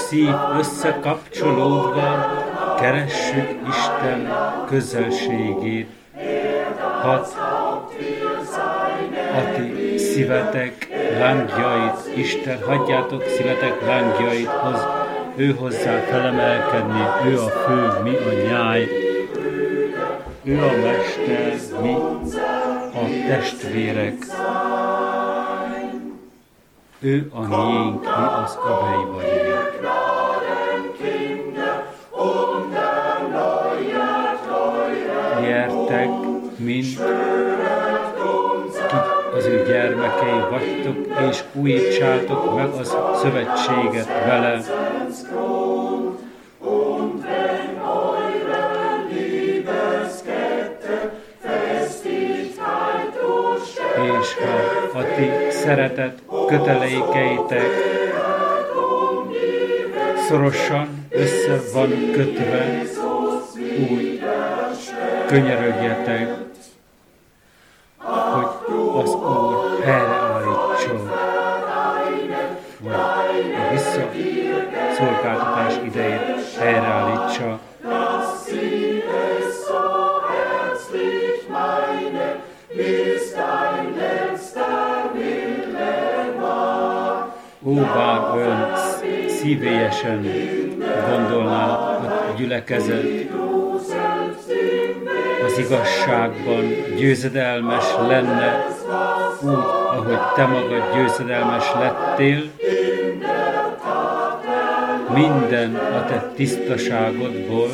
szív összekapcsolódva keressük Isten közelségét. Hadd a ti szívetek lángjait, Isten, hagyjátok szívetek lángjait, ő hozzá felemelkedni, ő a fő, mi a nyáj, ő a mester, mi a testvérek, ő a miénk, mi az övéi vagyunk. Gyertek, mint az ő gyermekei vagytok, és újítsátok meg az szövetséget vele. És ha a ti szeretet kötelékeitek szorosan össze van kötve, úgy könyörögjetek, hogy az Úr helyreállítson, vagy a visszaszolgáltatás idejét helyreállítsa. Ó, bár olyan szívélyesen gondolná a gyülekezet, az igazságban győzedelmes lenne, úgy, ahogy te magad győzedelmes lettél, minden a te tisztaságodból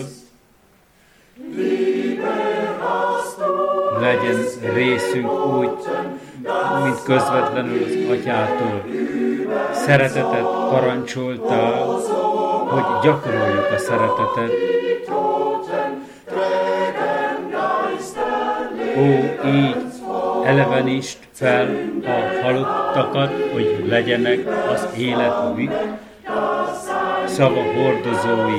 legyen részünk úgy, mint közvetlenül az Atyától. Szeretetet parancsoltál, hogy gyakoroljuk a szeretetet. Ó, így elevenítsd fel a halottakat, hogy legyenek az élet szava hordozói.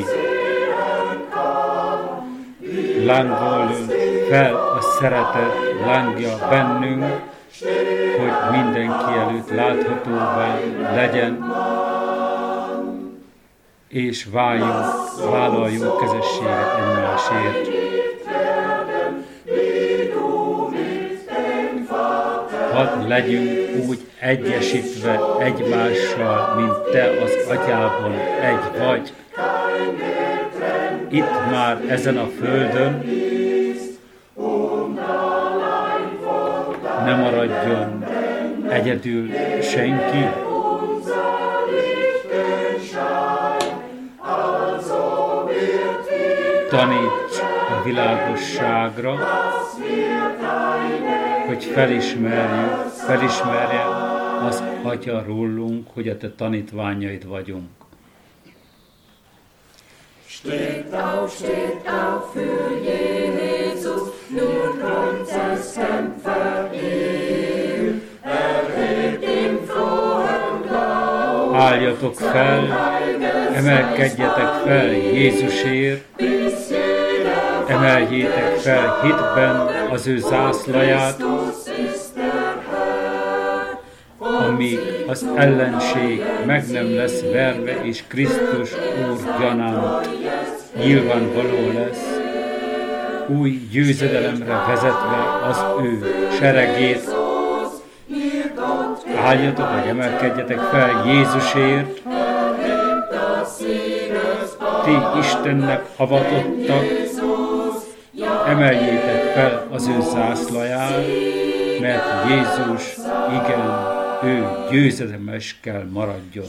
Lángoljon fel a szeretet lángja bennünk, hogy mindenki előtt láthatóvá legyen, és vállaljuk kezességet egymásért. Hadd legyünk úgy egyesítve egymással, mint te az Atyában egy vagy. Itt már ezen a földön ne maradjon egyedül senki. Taníts a világosságra, hogy felismerje az Atya rólunk, hogy a te tanítványaid vagyunk. Steht auf für Jesus, nur Kreuzes Kämpfer ihn, erhebt im frohen Glauben. Álljatok fel, emelkedjetek fel Jézusért, emeljétek fel hitben az ő zászlaját, amíg az ellenség meg nem lesz verve, és Krisztus Úr gyanánt nyilvánvaló lesz, új győzedelemre vezetve az ő seregét. Álljatok, vagy emelkedjetek fel Jézusért, ti Istennek avatottak, emeljétek fel az ő zászlaját, mert Jézus, igen, ő győzedelmes kell maradjon.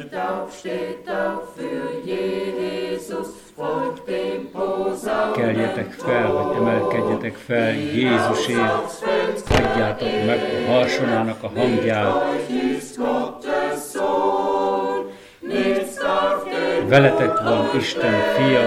Keljetek fel, vagy emelkedjetek fel Jézusért, adjátok meg a harsonának a hangját. Veletek van Isten fia,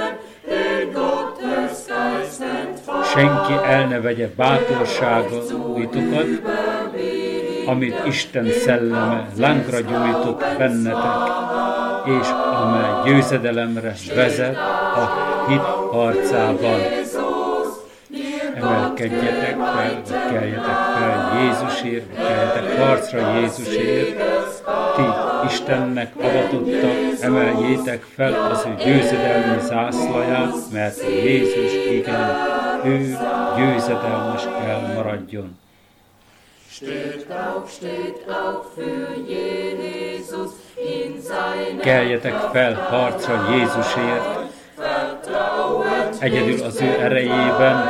senki el ne vegye bátorságaitokat, amit Isten szelleme lángra gyújtott bennetek, és amely győzedelemre vezet a hit harcában. Emelkedjetek fel, vagy keljetek fel Jézusért, vagy keljetek harcra Jézusért, ti Istennek avatottak, emeljétek fel az ő győzedelmi zászlaját, mert Jézus, igen, ő győzedelmes kell maradjon. Keljetek fel harcra Jézusért, egyedül az ő erejében,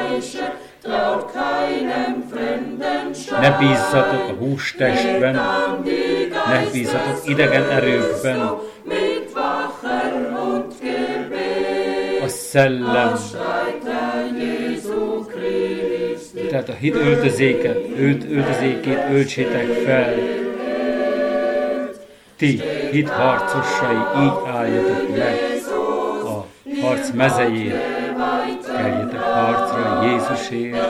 ne bízzatok a hústestben, ne bízzatok idegen erőkben, a szellem, tehát a hit öltözékét öltsétek fel. Ti hit harcosai, így álljatok meg a harc mezején, keljetek harcra Jézusért.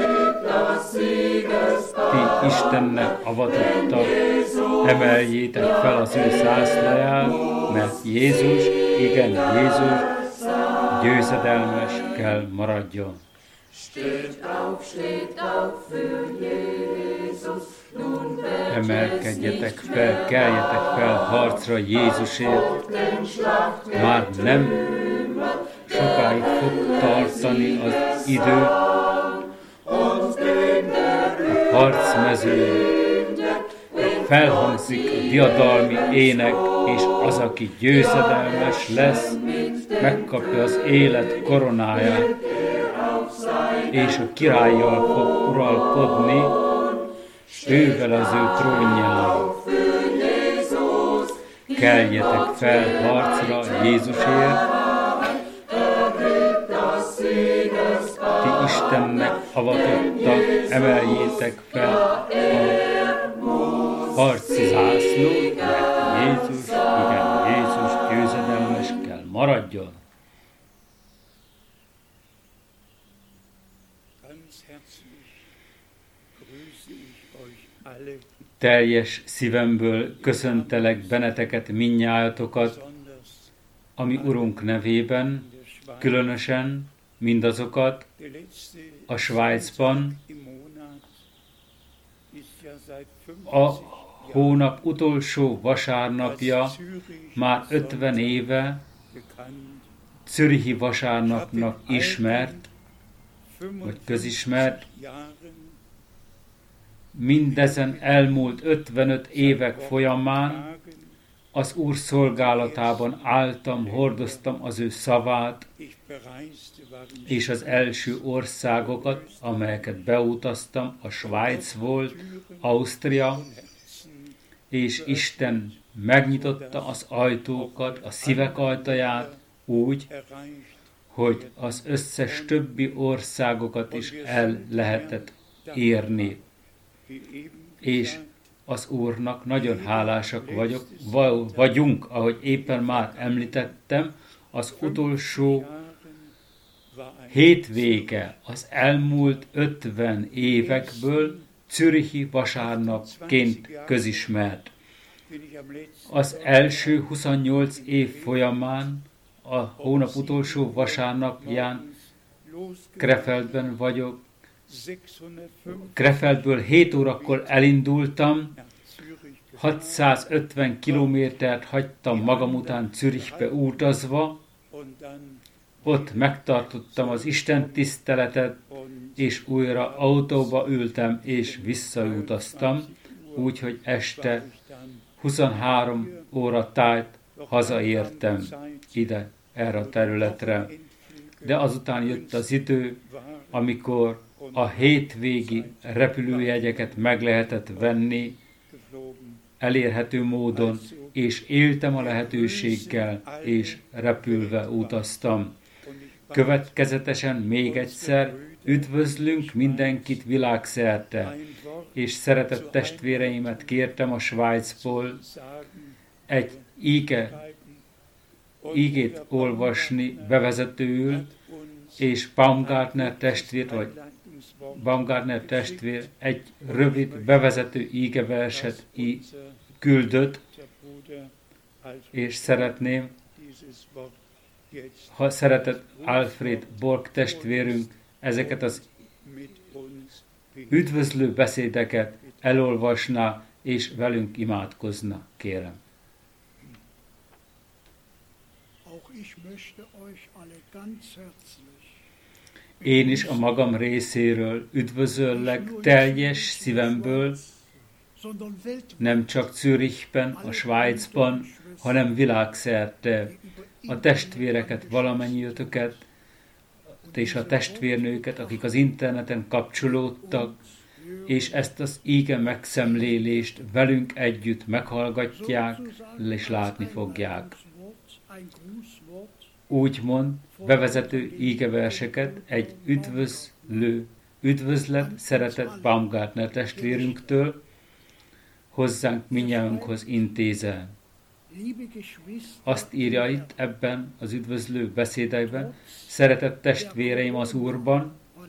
Ti Istennek avatottak, emeljétek fel az ő zászlaját, mert Jézus, igen, Jézus győzedelmes kell maradjon. Emelkedjetek fel, keljetek fel harcra Jézusért. Már nem sokáig fog tartani az idő. A harcmezőn felhangzik a diadalmi ének, és az, aki győzedelmes lesz, megkapja az élet koronáját, és a királlyal fog uralkodni, ővel az ő trónján. Keljetek fel harcra Jézusért, ti Istennek avatottak, emeljétek fel a harci zászlót, mert Jézus, igen, Jézus győzedelmes kell maradjon. Teljes szívemből köszöntelek benneteket mindnyájatokat, ami Urunk nevében, különösen mindazokat a Svájcban, a hónap utolsó vasárnapja már 50 éve Zürichi vasárnapnak ismert, vagy közismert. Mindezen elmúlt 55 évek folyamán az Úr szolgálatában álltam, hordoztam az ő szavát, és az első országokat, amelyeket beutaztam, a Svájc volt, Ausztria, és Isten megnyitotta az ajtókat, a szívek ajtaját úgy, hogy az összes többi országokat is el lehetett érni. És az Úrnak nagyon hálásak vagyunk, ahogy éppen már említettem, az utolsó hétvége az elmúlt 50 évekből Zürichi vasárnapként közismert. Az első 28 év folyamán, a hónap utolsó vasárnapján Krefeldben vagyok. Krefeldből 7 órakor elindultam, 650 kilométert hagytam magam után Zürichbe utazva, ott megtartottam az Isten tiszteletet, és újra autóba ültem, és visszautaztam, úgyhogy este 23 óra tájt hazaértem ide, erre a területre. De azután jött az idő, amikor a hétvégi repülőjegyeket meg lehetett venni elérhető módon, és éltem a lehetőséggel, és repülve utaztam. Következetesen még egyszer üdvözlünk mindenkit világszerte, és szeretett testvéreimet kértem a Svájcból egy ígét olvasni bevezetőül, és Baumgartner testvér egy rövid bevezető ígeverset küldött, és szeretném, ha szeretett Alfred Borg testvérünk ezeket az üdvözlő beszédeket elolvasná és velünk imádkozna, kérem. Én is a magam részéről üdvözöllek teljes szívemből, nem csak Zürichben, a Svájcban, hanem világszerte a testvéreket, valamennyiötöket, és a testvérnőket, akik az interneten kapcsolódtak, és ezt az íge megszemlélést velünk együtt meghallgatják, és látni fogják. Úgymond bevezető ígeverseket egy üdvözlet, szeretett Baumgartner testvérünktől hozzánk mindnyájunkhoz intézel. Azt írja itt ebben az üdvözlő beszédeiben: szeretett testvéreim az Úrban,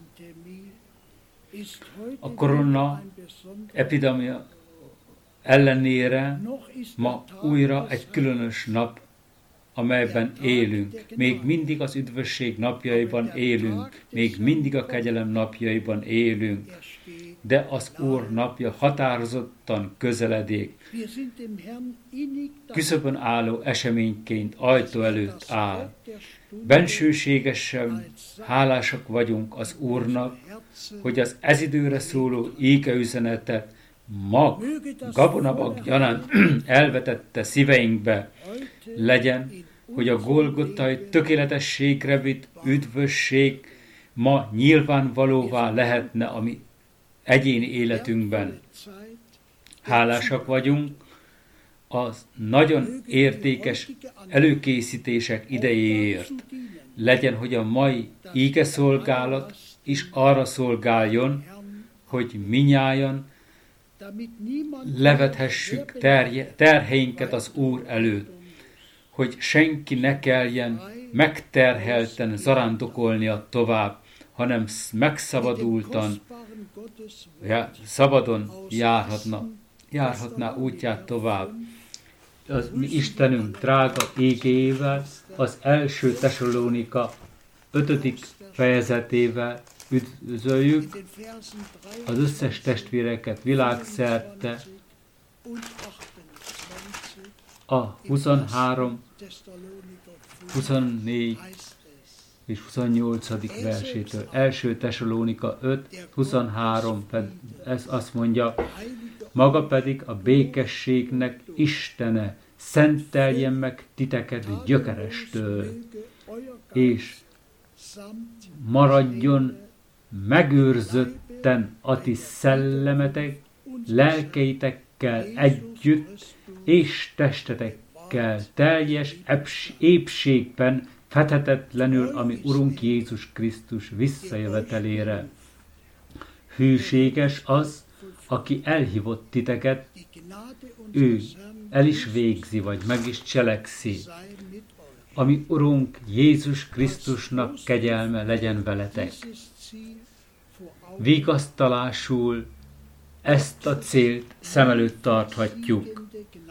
a korona epidémia ellenére ma újra egy különös nap, amelyben élünk. Még mindig az üdvösség napjaiban élünk, még mindig a kegyelem napjaiban élünk, de az Úr napja határozottan közeledik. Küszöbön álló eseményként ajtó előtt áll. Bensőségesen hálásak vagyunk az Úrnak, hogy ez időre szóló égeüzenetet gabonabak gyanánt elvetette szíveinkbe. Legyen, hogy a golgottai tökéletességre vitt üdvösség ma nyilvánvalóvá lehetne a mi egyéni életünkben. Hálásak vagyunk az nagyon értékes előkészítések idejéért. Legyen, hogy a mai ígeszolgálat is arra szolgáljon, hogy minnyájan levethessük terheinket az Úr előtt, hogy senki ne kelljen megterhelten zarándokolnia tovább, hanem megszabadultan, szabadon járhatná útját tovább. Az mi Istenünk drága égével, az első Tesalónika 5. fejezetével üdvözöljük az összes testvéreket világszerte. A 23, 24 és 28. versétől. Első Tesalónika 5, 23, ez azt mondja: maga pedig a békességnek Istene szenteljen meg titeket gyökerestől, és maradjon megőrzötten a ti szellemetek, lelkeitekkel együtt, és testetekkel teljes épségben fethetetlenül, ami Urunk Jézus Krisztus visszajövetelére. Hűséges az, aki elhívott titeket, ő el is végzi, vagy meg is cselekszi. Ami Urunk Jézus Krisztusnak kegyelme legyen veletek. Vigasztalásul ezt a célt szem előtt tarthatjuk.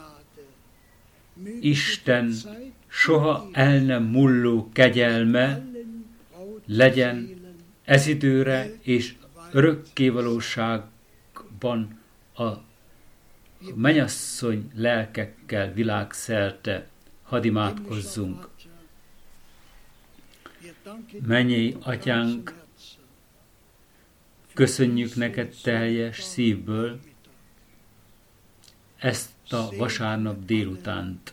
Isten soha el nem mulló kegyelme legyen ez időre és örökkévalóságban a mennyasszony lelkekkel világszerte. Hadd imádkozzunk. Mennyei Atyánk, köszönjük neked teljes szívből ezt a vasárnap délutánt.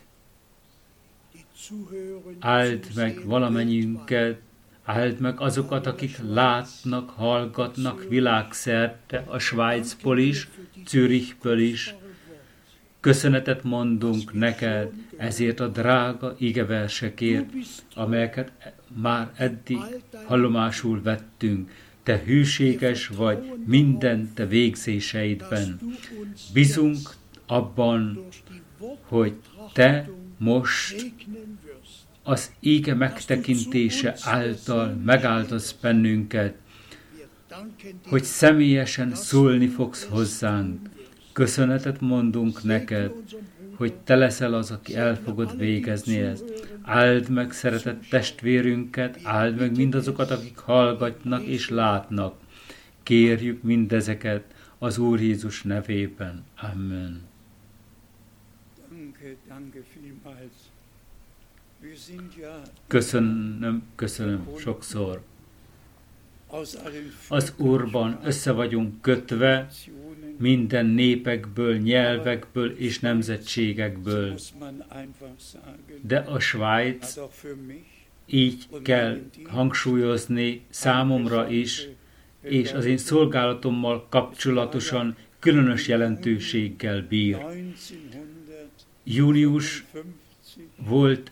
Áld meg valamennyiünket, áld meg azokat, akik látnak, hallgatnak világszerte, a Svájcból is, Zürichből is. Köszönetet mondunk neked ezért a drága igeversekért, amelyeket már eddig hallomásul vettünk. Te hűséges vagy minden te végzéseidben. Bízunk abban, hogy te most az íge megtekintése által megáltasz bennünket, hogy személyesen szólni fogsz hozzánk. Köszönetet mondunk neked, hogy te leszel az, aki el fogod végezni ezt. Áld meg szeretett testvérünket, áld meg mindazokat, akik hallgatnak és látnak. Kérjük mindezeket az Úr Jézus nevében. Amen. Köszönöm sokszor. Az Úrban össze vagyunk kötve minden népekből, nyelvekből és nemzetségekből. De a Svájc, így kell hangsúlyozni számomra is, és az én szolgálatommal kapcsolatosan különös jelentőséggel bír. Július volt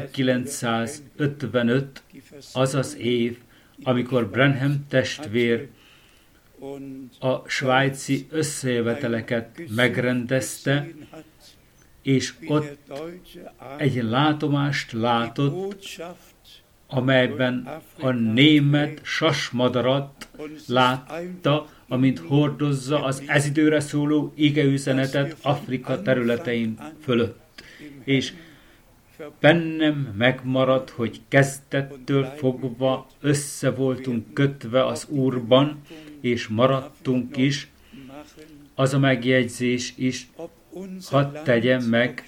1955, az az év, amikor Branham testvér a svájci összejöveteleket megrendezte, és ott egy látomást látott, amelyben a német sasmadarat látta, amint hordozza az ez időre szóló igeüzenetet Afrika területein fölött. És bennem megmaradt, hogy kezdettől fogva össze voltunk kötve az Úrban, és maradtunk is. Az a megjegyzés is, hadd tegyem meg,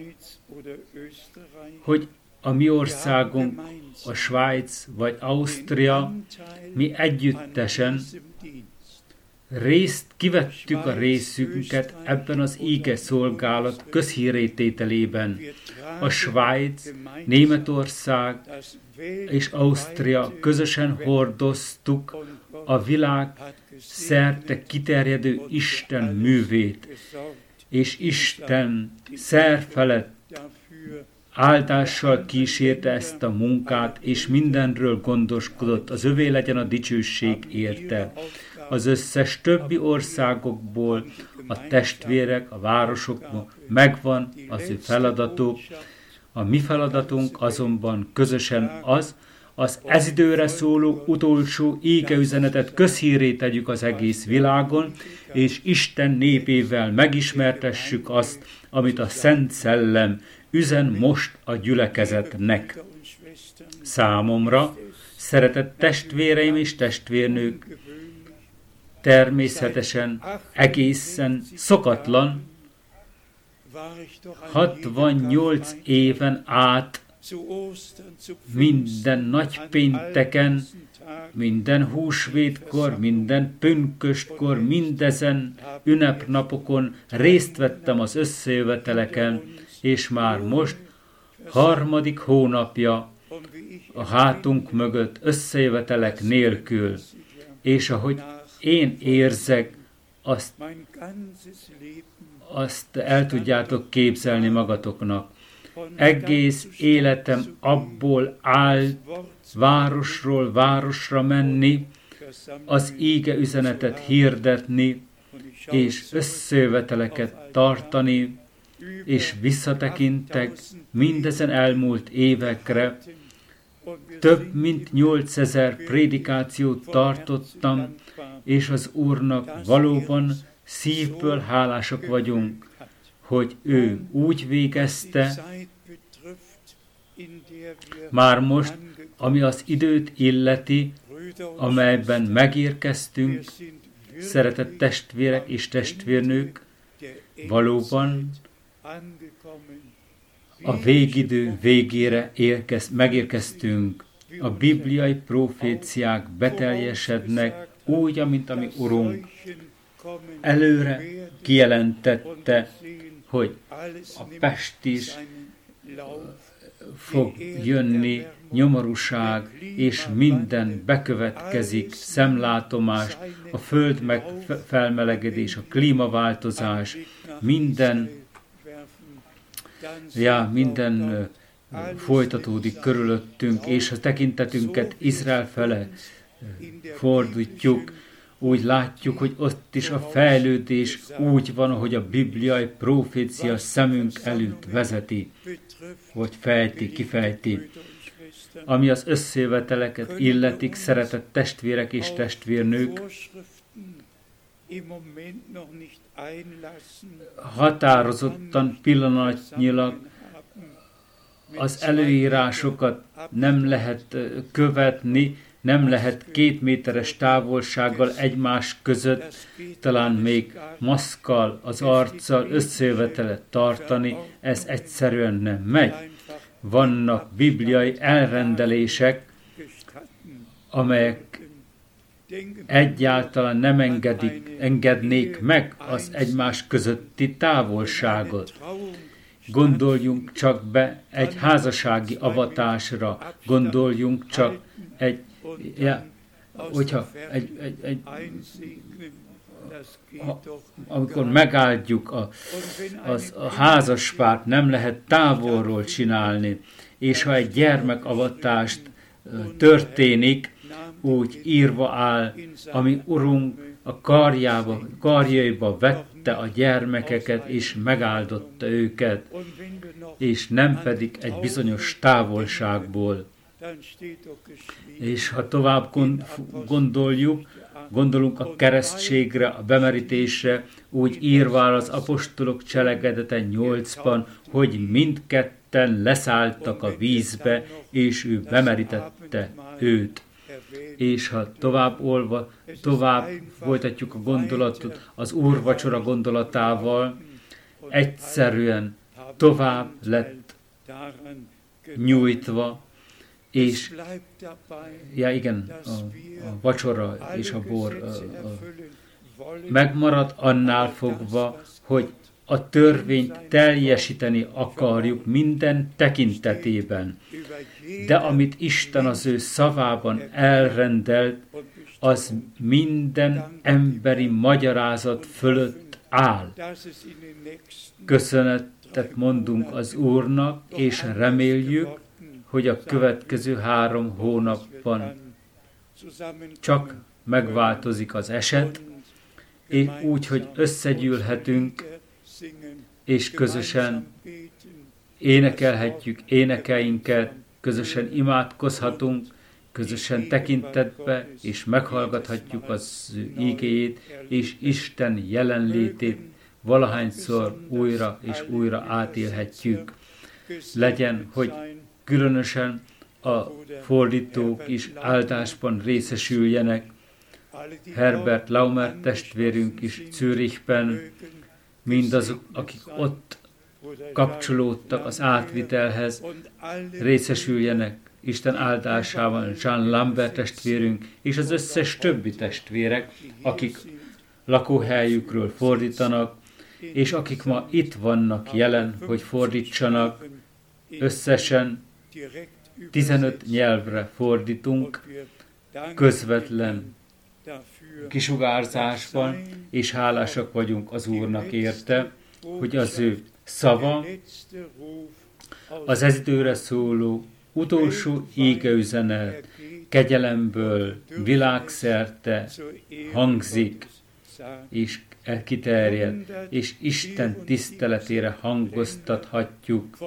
hogy a mi országunk, a Svájc vagy Ausztria, mi együttesen kivettük a részünket ebben az íge szolgálat közhírétételében. A Svájc, Németország és Ausztria közösen hordoztuk a világ szerte kiterjedő Isten művét, és Isten szerfelett áldással kísérte ezt a munkát, és mindenről gondoskodott, az övé legyen a dicsőség érte. Az összes többi országokból a testvérek, a városokban megvan az ő feladatuk. A mi feladatunk azonban közösen az ez időre szóló utolsó égeüzenetet közhírré tegyük az egész világon, és Isten népével megismertessük azt, amit a Szent Szellem üzen most a gyülekezetnek. Számomra, szeretett testvéreim és testvérnők, természetesen egészen szokatlan, 68 éven át minden nagypénteken, minden húsvétkor, minden pünköstkor, mindezen ünnepnapokon részt vettem az összejöveteleken, és már most 3. hónapja a hátunk mögött összejövetelek nélkül, és ahogy én érzek, azt el tudjátok képzelni magatoknak. Egész életem abból áll városról városra menni, az íge üzenetet hirdetni, és összejöveteleket tartani, és visszatekintek mindezen elmúlt évekre. Több mint 8000 prédikációt tartottam, és az Úrnak valóban szívből hálásak vagyunk, hogy ő úgy végezte, már most, ami az időt illeti, amelyben megérkeztünk, szeretett testvérek és testvérnők, valóban a végidő végére megérkeztünk. A bibliai proféciák beteljesednek úgy, amint a mi Urunk előre kijelentette, hogy a pest is fog jönni, nyomorúság, és minden bekövetkezik, szemlátomás, a föld felmelegedés, a klímaváltozás, minden folytatódik körülöttünk, és a tekintetünket Izrael fele fordítjuk, úgy látjuk, hogy ott is a fejlődés úgy van, ahogy a bibliai profécia szemünk előtt vezeti, vagy kifejti. Ami az összejöveteleket illetik, szeretett testvérek és testvérnők, határozottan, pillanatnyilag az előírásokat nem lehet követni, nem lehet 2 méteres távolsággal egymás között, talán még maszkkal, az arccal összejövetelet tartani, ez egyszerűen nem megy. Vannak bibliai elrendelések, amelyek egyáltalán nem engednék meg az egymás közötti távolságot. Gondoljunk csak be egy házassági avatásra, gondoljunk csak amikor megáldjuk a házaspárt, nem lehet távolról csinálni, és ha egy gyermekavatást történik, úgy írva áll, ami Urunk a karjaiba vette a gyermekeket, és megáldotta őket, és nem pedig egy bizonyos távolságból. És ha tovább gondolunk a keresztségre, a bemerítésre, úgy írva az apostolok cselekedete 8-ban, hogy mindketten leszálltak a vízbe, és ő bemerítette őt. És ha tovább folytatjuk a gondolatot az úrvacsora gondolatával, egyszerűen tovább lett nyújtva, és a vacsora és a bor megmarad annál fogva, hogy a törvényt teljesíteni akarjuk minden tekintetében. De amit Isten az ő szavában elrendelt, az minden emberi magyarázat fölött áll. Köszönetet mondunk az Úrnak, és reméljük, hogy a következő 3 hónapban csak megváltozik az eset, és úgy, hogy összegyűlhetünk, és közösen énekelhetjük énekeinket, közösen imádkozhatunk, közösen tekintetbe, és meghallgathatjuk az ő ígéjét, és Isten jelenlétét valahányszor újra és újra átélhetjük. Legyen, hogy különösen a fordítók is áldásban részesüljenek. Herbert Laumer testvérünk is Zürichben, mindazok, akik ott kapcsolódtak az átvitelhez, részesüljenek Isten áldásában. Jean Lambert testvérünk és az összes többi testvérek, akik lakóhelyükről fordítanak, és akik ma itt vannak jelen, hogy fordítsanak. Összesen 15 nyelvre fordítunk, közvetlen kisugárzásban, és hálásak vagyunk az Úrnak érte, hogy az ő szava, az ez időre szóló utolsó égeüzenet kegyelemből világszerte hangzik, és kiterjed, és Isten tiszteletére hangoztathatjuk.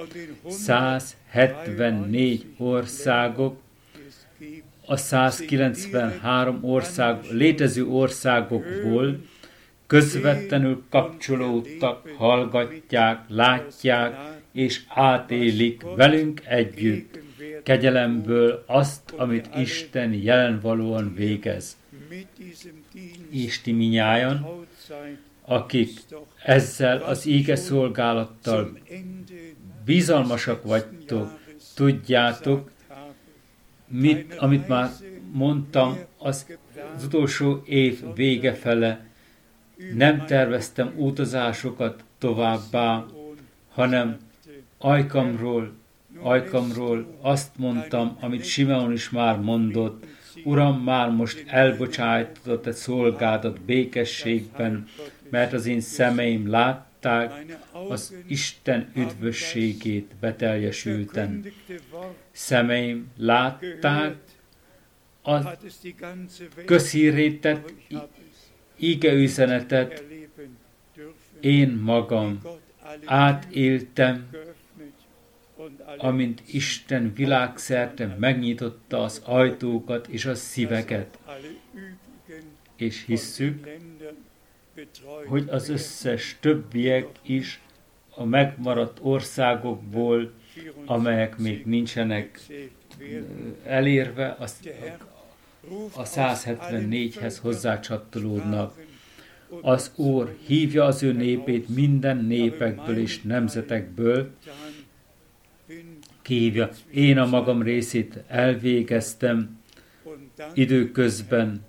174 országok, a 193 létező országokból közvetlenül kapcsolódtak, hallgatják, látják, és átélik velünk együtt kegyelemből azt, amit Isten jelenvalóan végez. És ti minnyájan, akik ezzel az íge szolgálattal bizalmasak vagytok, tudjátok, amit már mondtam, az utolsó év vége fele nem terveztem utazásokat továbbá, hanem ajkamról azt mondtam, amit Simeon is már mondott: Uram, már most elbocsájtott egy szolgádat békességben, mert az én szemeim látták az Isten üdvösségét beteljesülten. Szemeim látták a közhírrétett igeüzenetet, én magam átéltem, amint Isten világszerte megnyitotta az ajtókat és a szíveket, és hisszük, hogy az összes többiek is a megmaradt országokból, amelyek még nincsenek elérve, a 174-hez hozzácsattolódnak. Az Úr hívja az ő népét minden népekből és nemzetekből, kihívja. Én a magam részét elvégeztem, időközben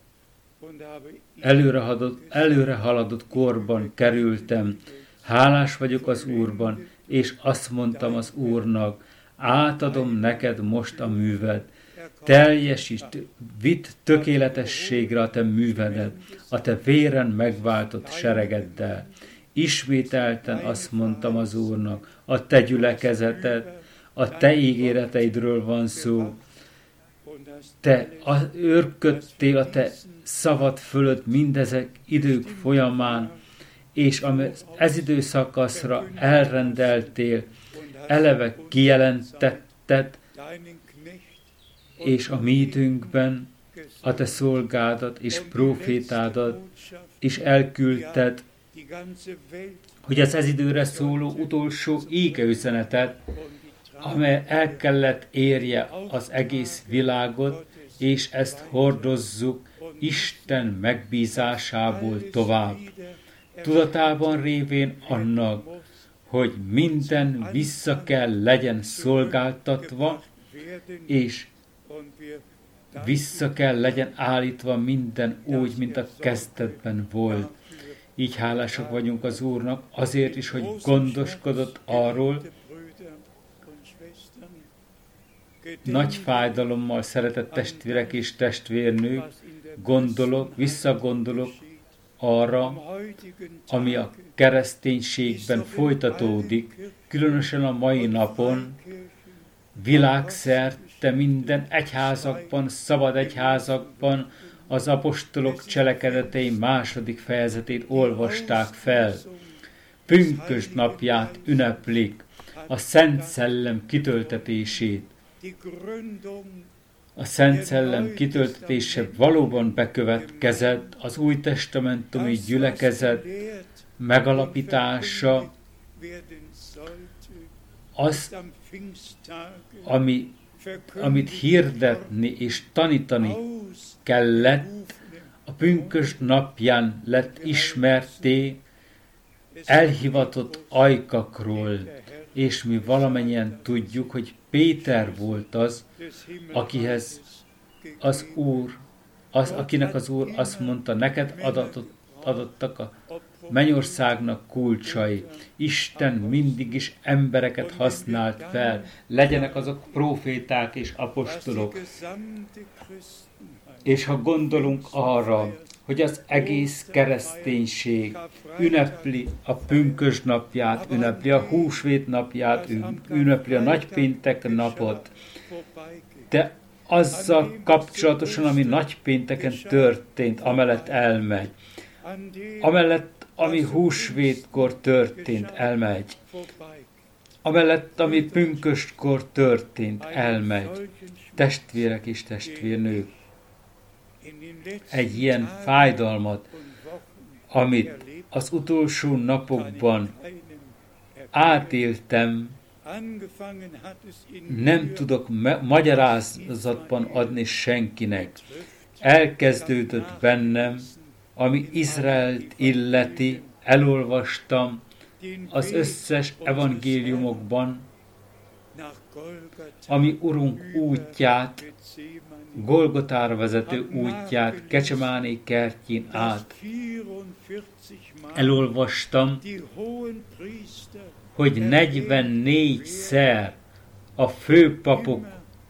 előre haladott korban kerültem. Hálás vagyok az Úrban, és azt mondtam az Úrnak, átadom neked most a műved. Teljesítsd, vidd tökéletességre a te művedet, a te véren megváltott seregeddel. Ismételten azt mondtam az Úrnak, a te gyülekezeted, a te ígéreteidről van szó. Te őrködtél a te szavad fölött mindezek idők folyamán, és ez időszakaszra elrendeltél, eleve kijelentetted, és a mi időnkben a te szolgádat és prófétádat is elküldted, hogy az ez időre szóló utolsó égeüzenetet, amely el kellett érje az egész világot, és ezt hordozzuk Isten megbízásából tovább. Tudatában révén annak, hogy minden vissza kell legyen szolgáltatva, és vissza kell legyen állítva minden úgy, mint a kezdetben volt. Így hálásak vagyunk az Úrnak azért is, hogy gondoskodott arról, nagy fájdalommal, szeretett testvérek és testvérnők, visszagondolok arra, ami a kereszténységben folytatódik, különösen a mai napon, világszerte minden egyházakban, szabad egyházakban az apostolok cselekedetei 2. fejezetét olvasták fel. Pünkösd napját ünneplik, a Szent Szellem kitöltetését. A Szent Szellem kitöltetése valóban bekövetkezett, az új testamentumi gyülekezet megalapítása, az, amit hirdetni és tanítani kellett, a pünkösd napján lett ismerté elhivatott ajkakról, és mi valamennyien tudjuk, hogy Péter volt az, akinek az Úr azt mondta, neked adottak a mennyországnak kulcsai. Isten mindig is embereket használt fel, legyenek azok próféták és apostolok. És ha gondolunk arra, hogy az egész kereszténység ünnepli a pünkösd napját, ünnepli a húsvét napját, ünnepli a nagypéntek napot, de azzal kapcsolatosan, ami nagypénteken történt, amellett elmegy, amellett, ami húsvétkor történt, elmegy, amellett, ami pünköstkor történt, elmegy. Testvérek és testvérnők, egy ilyen fájdalmat, amit az utolsó napokban átéltem, nem tudok magyarázatban adni senkinek. Elkezdődött bennem, ami Izraelt illeti, elolvastam az összes evangéliumokban, ami Urunk útját, Golgotára vezető útját, Gecsemáné kertjén át. Elolvastam, hogy 44-szer a főpapok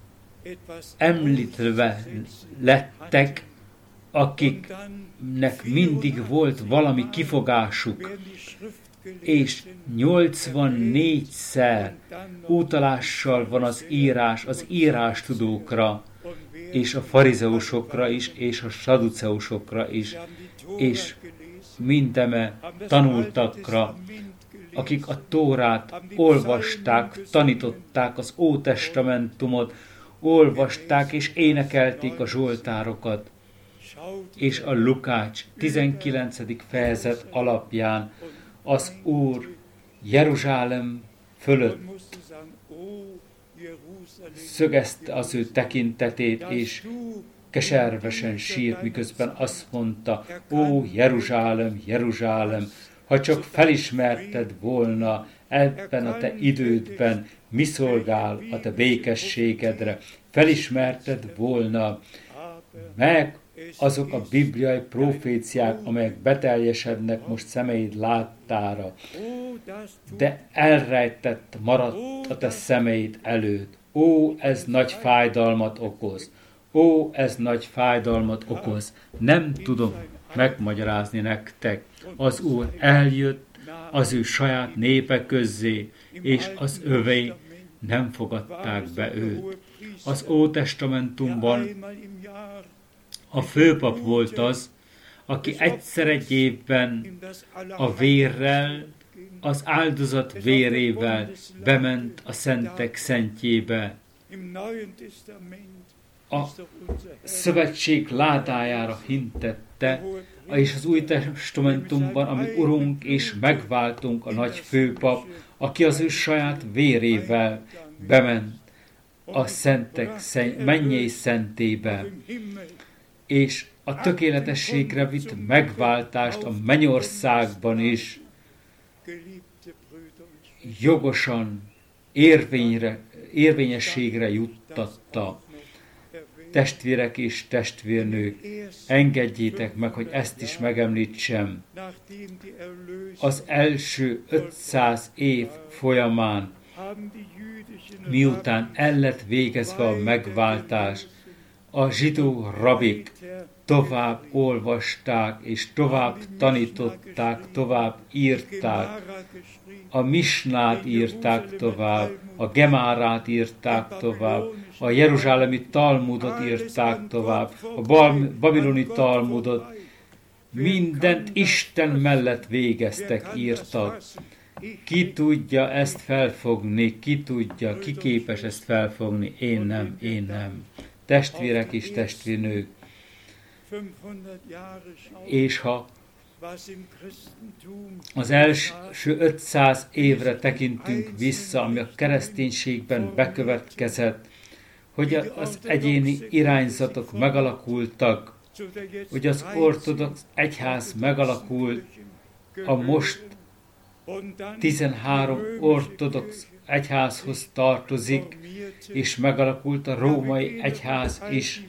említve lettek, akiknek mindig volt valami kifogásuk, és 84-szer utalással van az írástudókra, és a farizeusokra is, és a saduceusokra is, és mindeme tanultakra, akik a Tórát olvasták, tanították az Ótestamentumot, olvasták és énekelték a zsoltárokat, és a Lukács 19. fejezet alapján az Úr Jeruzsálem fölött szögezte az ő tekintetét, és keservesen sírt, miközben azt mondta, ó Jeruzsálem, Jeruzsálem, ha csak felismerted volna ebben a te idődben, mi szolgál a te békességedre, felismerted volna meg azok a bibliai proféciák, amelyek beteljesednek most szemeid láttára, de elrejtett maradt a te szemeid előtt. Ó, ez nagy fájdalmat okoz. Ó, ez nagy fájdalmat okoz. Nem tudom megmagyarázni nektek. Az Úr eljött az ő saját népe közzé, és az övé nem fogadták be őt. Az Ótestamentumban a főpap volt az, aki egyszer egy évben a vérrel, az áldozat vérével bement a szentek szentjébe. A szövetség ládájára hintette, és az Új Testamentumban, ami Urunk és megváltunk a nagy főpap, aki az ő saját vérével bement a szentek mennyei szentébe, és a tökéletességre vitt megváltást a mennyországban is jogosan érvényességre juttatta. Testvérek és testvérnők, engedjétek meg, hogy ezt is megemlítsem. Az első 500 év folyamán, miután el lett végezve a megváltás, a zsidó rabik tovább olvasták, és tovább tanították, tovább írták, a Misnát írták tovább, a Gemárát írták tovább, a jeruzsálemi Talmudot írták tovább, a babiloni Talmudot, mindent Isten mellett végeztek, írtak. Ki tudja ezt felfogni, ki tudja, ki képes ezt felfogni? Én nem, én nem. Testvérek és testvérnők, és ha az első 500 évre tekintünk vissza, ami a kereszténységben bekövetkezett, hogy az egyéni irányzatok megalakultak, hogy az ortodox egyház megalakult, a most 13 ortodox egyházhoz tartozik, és megalakult a római egyház is.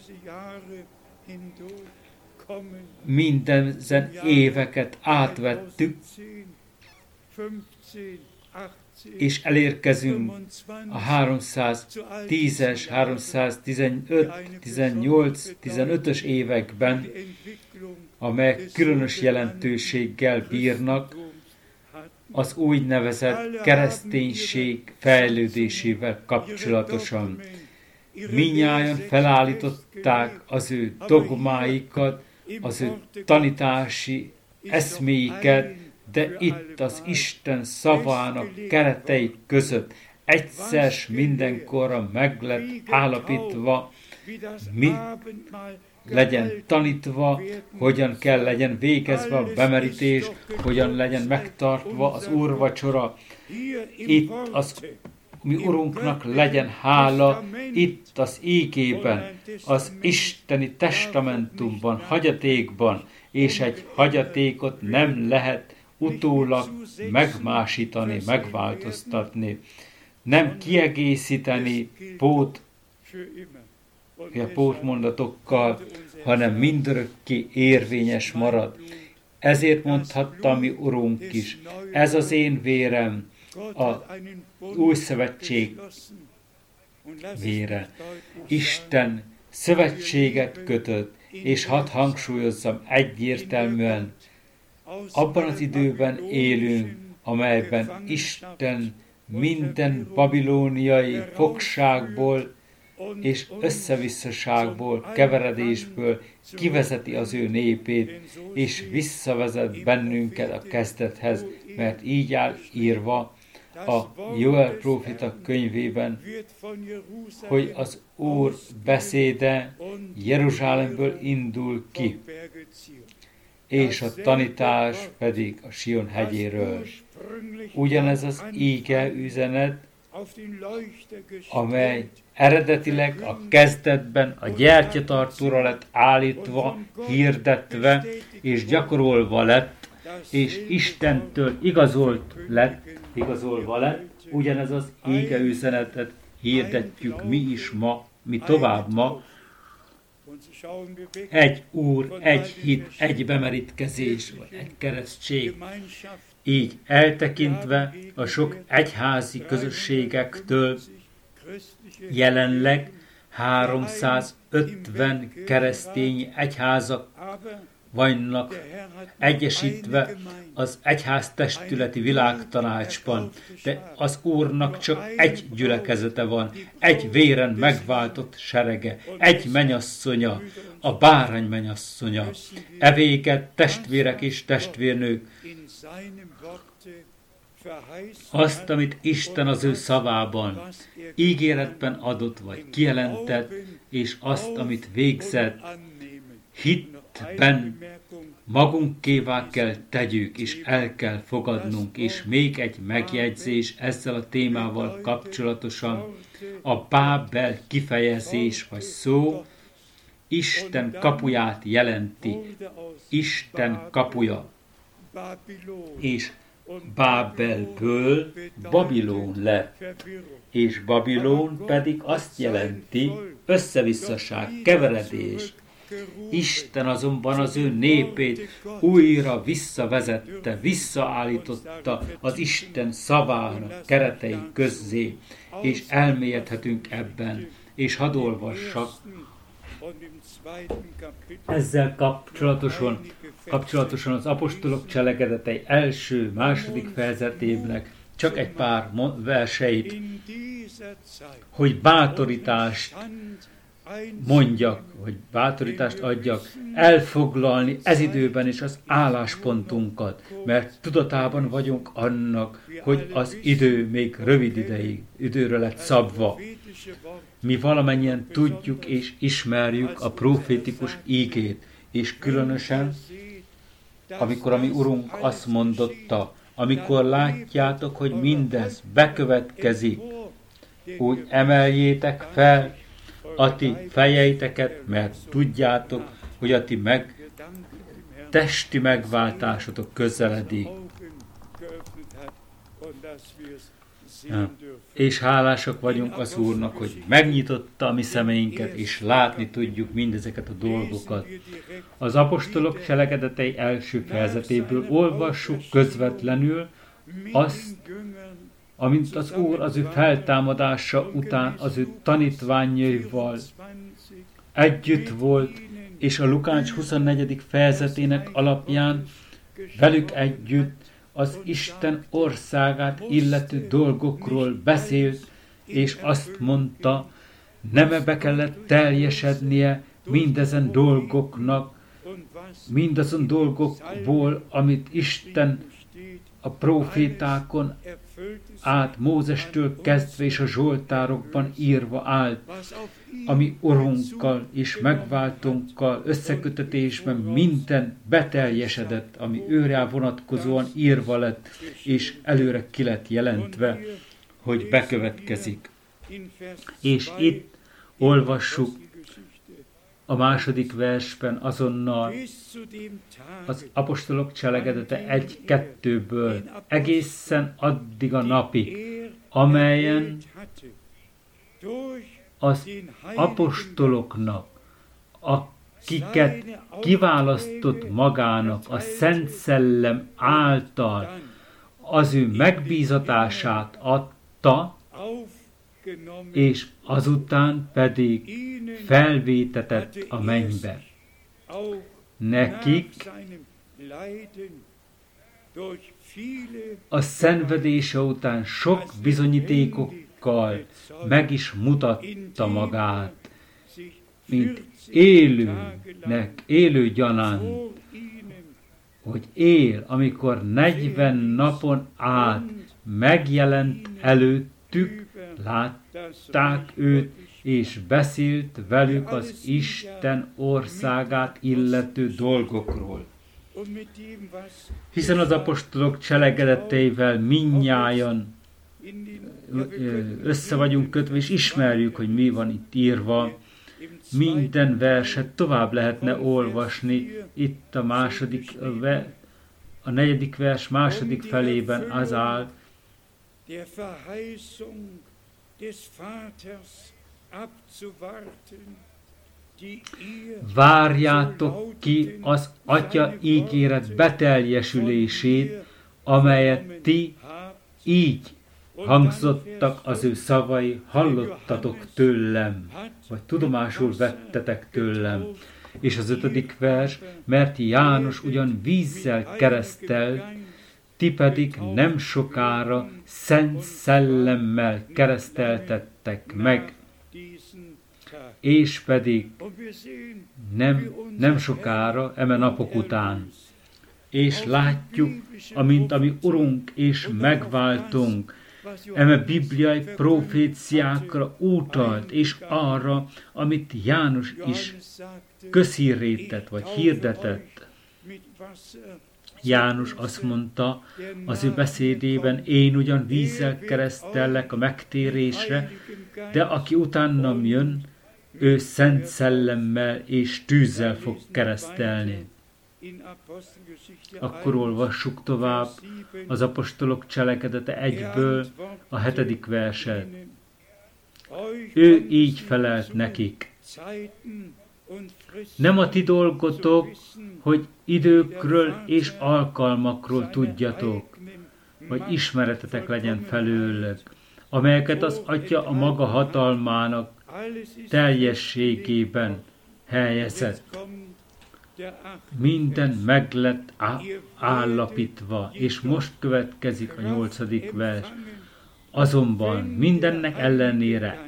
Mindezen éveket átvettük, és elérkezünk a 310-es, 315, 18, 15-ös években, amelyek különös jelentőséggel bírnak az úgynevezett kereszténység fejlődésével kapcsolatosan. Mindnyájan felállították az ő dogmáikat, az ő tanítási eszméiket, de itt az Isten szavának keretei között egyszer mindenkorra meg lett állapítva, mi legyen tanítva, hogyan kell legyen végezve a bemerítés, hogyan legyen megtartva az úrvacsora. Itt az mi Urunknak legyen hála, itt az ígében, az isteni testamentumban, hagyatékban, és egy hagyatékot nem lehet utólag megmásítani, megváltoztatni, nem kiegészíteni pótmondatokkal, hanem mindörökké érvényes marad. Ezért mondhatta mi Urunk is, ez az én vérem, a új szövetség vére. Isten szövetséget kötött, és hadd hangsúlyozzam egyértelműen, abban az időben élünk, amelyben Isten minden babilóniai fogságból és összevisszaságból, keveredésből kivezeti az ő népét, és visszavezet bennünket a kezdethez, mert így áll írva a Joel prófita könyvében, hogy az Úr beszéde Jeruzsálemből indul ki, és a tanítás pedig a Sion hegyéről. Ugyanez az íge üzenet amely eredetileg a kezdetben a gyertyatartóra lett állítva, hirdetve és gyakorolva lett, és Istentől igazolva lett, ugyanez az ége üzenetet hirdetjük mi is ma, mi tovább ma. Egy Úr, egy hit, egy bemerítkezés, vagy egy keresztség. Így eltekintve a sok egyházi közösségektől jelenleg 350 keresztény egyházak vannak egyesítve az egyháztestületi világtanácsban, de az Úrnak csak egy gyülekezete van, egy véren megváltott serege, egy mennyasszonya, a bárány mennyasszonya. Evéget testvérek és testvérnők, azt, amit Isten az ő szavában, ígéretben adott vagy kijelentett, és azt, amit végzett, hitben magunkévá kell tegyük, és el kell fogadnunk. És még egy megjegyzés ezzel a témával kapcsolatosan, a Bábel kifejezés vagy szó Isten kapuját jelenti. Isten kapuja. És Bábelből Babilón lett, és Babilón pedig azt jelenti összevisszaság, keveredés. Isten azonban az ő népét újra visszavezette, visszaállította az Isten szavának keretei közzé, és elmélyedhetünk ebben, és hadd olvassak ezzel kapcsolatosan az apostolok cselekedetei első, második fejezetének csak egy pár verseit, hogy bátorítást mondjak, hogy bátorítást adjak, elfoglalni ez időben is az álláspontunkat, mert tudatában vagyunk annak, hogy az idő még rövid időre lett szabva. Mi valamennyien tudjuk és ismerjük a profétikus ígét, és különösen, amikor a mi Urunk azt mondotta, amikor látjátok, hogy mindez bekövetkezik, úgy emeljétek fel a ti fejeiteket, mert tudjátok, hogy a ti testi megváltásotok közeledik. És hálásak vagyunk az Úrnak, hogy megnyitotta a mi szemeinket, és látni tudjuk mindezeket a dolgokat. Az apostolok cselekedetei első fejezetéből olvassuk közvetlenül azt, amint az Úr az ő feltámadása után az ő tanítványaival együtt volt, és a Lukács 24. fejezetének alapján velük együtt az Isten országát illető dolgokról beszélt, és azt mondta, nem kellett teljesednie mindezen dolgoknak, mindazon dolgokból, amit Isten a profétákon át Mózestől kezdve és a Zsoltárokban írva állt, ami Urunkkal és megváltónkkal összekötetésben minden beteljesedett, ami őrá vonatkozóan írva lett, és előre ki lett jelentve, hogy bekövetkezik. És itt olvassuk a második versben azonnal az apostolok cselekedete 1-2-ből egészen addig a napig, amelyen az apostoloknak, akiket kiválasztott magának a Szent Szellem által az ő megbízatását adta, és azután pedig felvétetett a mennybe. Nekik a szenvedése után sok bizonyítékokkal meg is mutatta magát, mint élő gyanánt, hogy él, amikor 40 napon át megjelent előttük, látták őt, és beszélt velük az Isten országát illető dolgokról. Hiszen az apostolok cselekedeteivel mindnyájan össze vagyunk kötve, és ismerjük, hogy mi van itt írva. Minden verset tovább lehetne olvasni. Itt a 4. vers második felében az áll: várjátok ki az Atya ígéret beteljesülését, amelyet ti így hangzottak az ő szavai, hallottatok tőlem, vagy tudomásul vettetek tőlem. És az 5. vers: mert János ugyan vízzel keresztel, ti pedig nem sokára Szent Szellemmel kereszteltettek meg, és pedig nem sokára, eme napok után. És látjuk, amint a mi Urunk és megváltunk, eme bibliai proféciákra utalt, és arra, amit János is közhírré vagy hirdetett. János azt mondta az ő beszédében: én ugyan vízzel keresztellek a megtérésre, de aki utánam jön, ő Szent Szellemmel és tűzzel fog keresztelni. Akkor olvassuk tovább az apostolok cselekedete 1-ből a 7. verset. Ő így felelt nekik: nem a ti dolgotok, hogy időkről és alkalmakról tudjatok, vagy ismeretetek legyen felőlük, amelyeket az Atya a maga hatalmának teljességében helyezett. Minden meg lett állapítva, és most következik a 8. vers. Azonban mindennek ellenére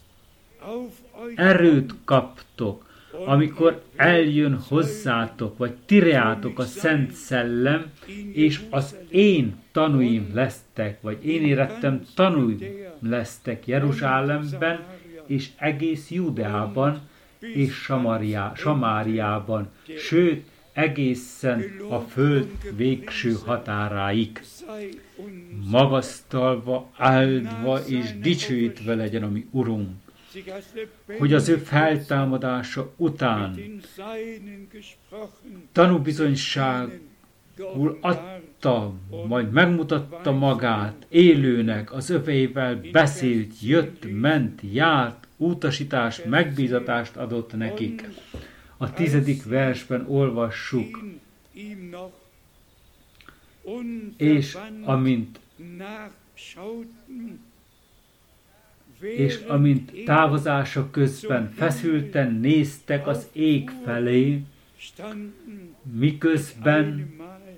erőt kaptok, amikor eljön hozzátok, vagy tireátok a Szent Szellem, és az én tanúim lesztek, vagy én érettem tanúim lesztek Jeruzsálemben, és egész Judeában, és Samáriában, sőt, egészen a föld végső határáig. Magasztalva, áldva és dicsőítve legyen a mi Urunk, hogy az ő feltámadása után tanúbizonyságul adta, majd megmutatta magát élőnek, az övéivel beszélt, jött, ment, járt, utasítást, megbízatást adott nekik. A 10. versben olvassuk: és amint távozása közben feszülten néztek az ég felé, miközben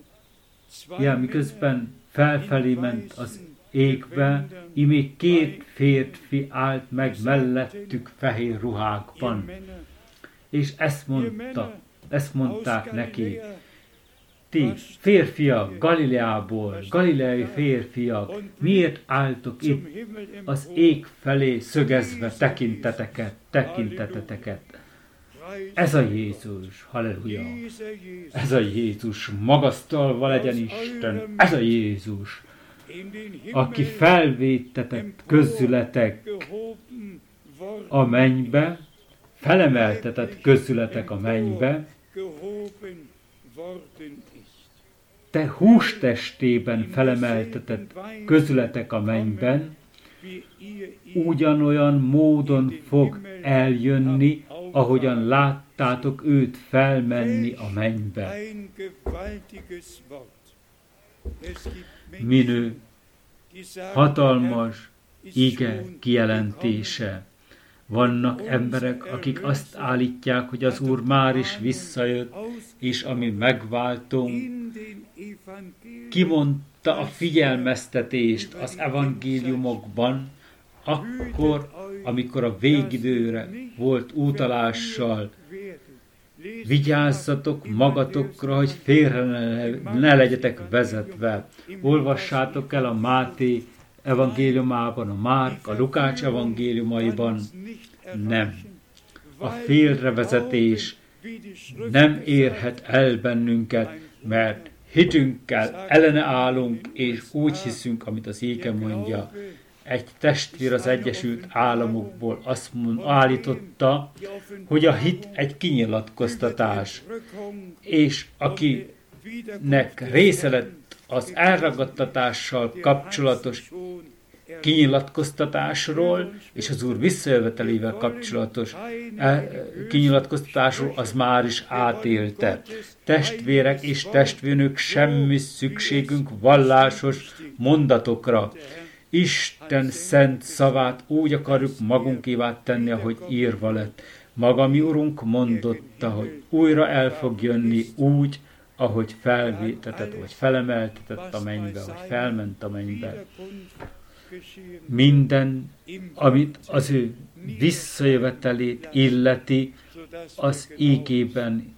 felfelé ment az égbe, imé 2 férfi állt meg mellettük fehér ruhákban. És ezt mondták neki: ti férfiak Galileából, galileai férfiak, miért álltok itt az ég felé szögezve tekinteteteket? Ez a Jézus, halleluja! Ez a Jézus, magasztalva legyen Isten! Ez a Jézus, aki felvétetett közületek a mennybe, felemeltetett közületek a mennybe, te hústestében felemeltetett közületek a mennyben, ugyanolyan módon fog eljönni, ahogyan láttátok őt felmenni a mennybe. Minő hatalmas ige kijelentése. Vannak emberek, akik azt állítják, hogy az Úr már is visszajött, és ami megváltunk, kimondta a figyelmeztetést az evangéliumokban, akkor, amikor a végidőre volt utalással. Vigyázzatok magatokra, hogy félre ne legyetek vezetve. Olvassátok el a Máté evangéliumában, a Márk, a Lukács evangéliumaiban. Nem. A félrevezetés nem érhet el bennünket, mert hitünkkel ellene állunk, és úgy hiszünk, amit az ége mondja. Egy testvér az Egyesült Államokból azt állította, hogy a hit egy kinyilatkoztatás, és akinek része lett az elragadtatással kapcsolatos kinyilatkoztatásról, és az Úr visszajövetelével kapcsolatos kinyilatkoztatásról, az már is átélte. Testvérek és testvérnök, semmi szükségünk vallásos mondatokra. Isten szent szavát úgy akarjuk magunkévá tenni, ahogy írva lett. Maga mi Urunk mondotta, hogy újra el fog jönni úgy, ahogy felvétetett, vagy felemeltetett a mennybe, vagy felment a mennybe. Minden, amit az ő visszajövetelét illeti, az ígében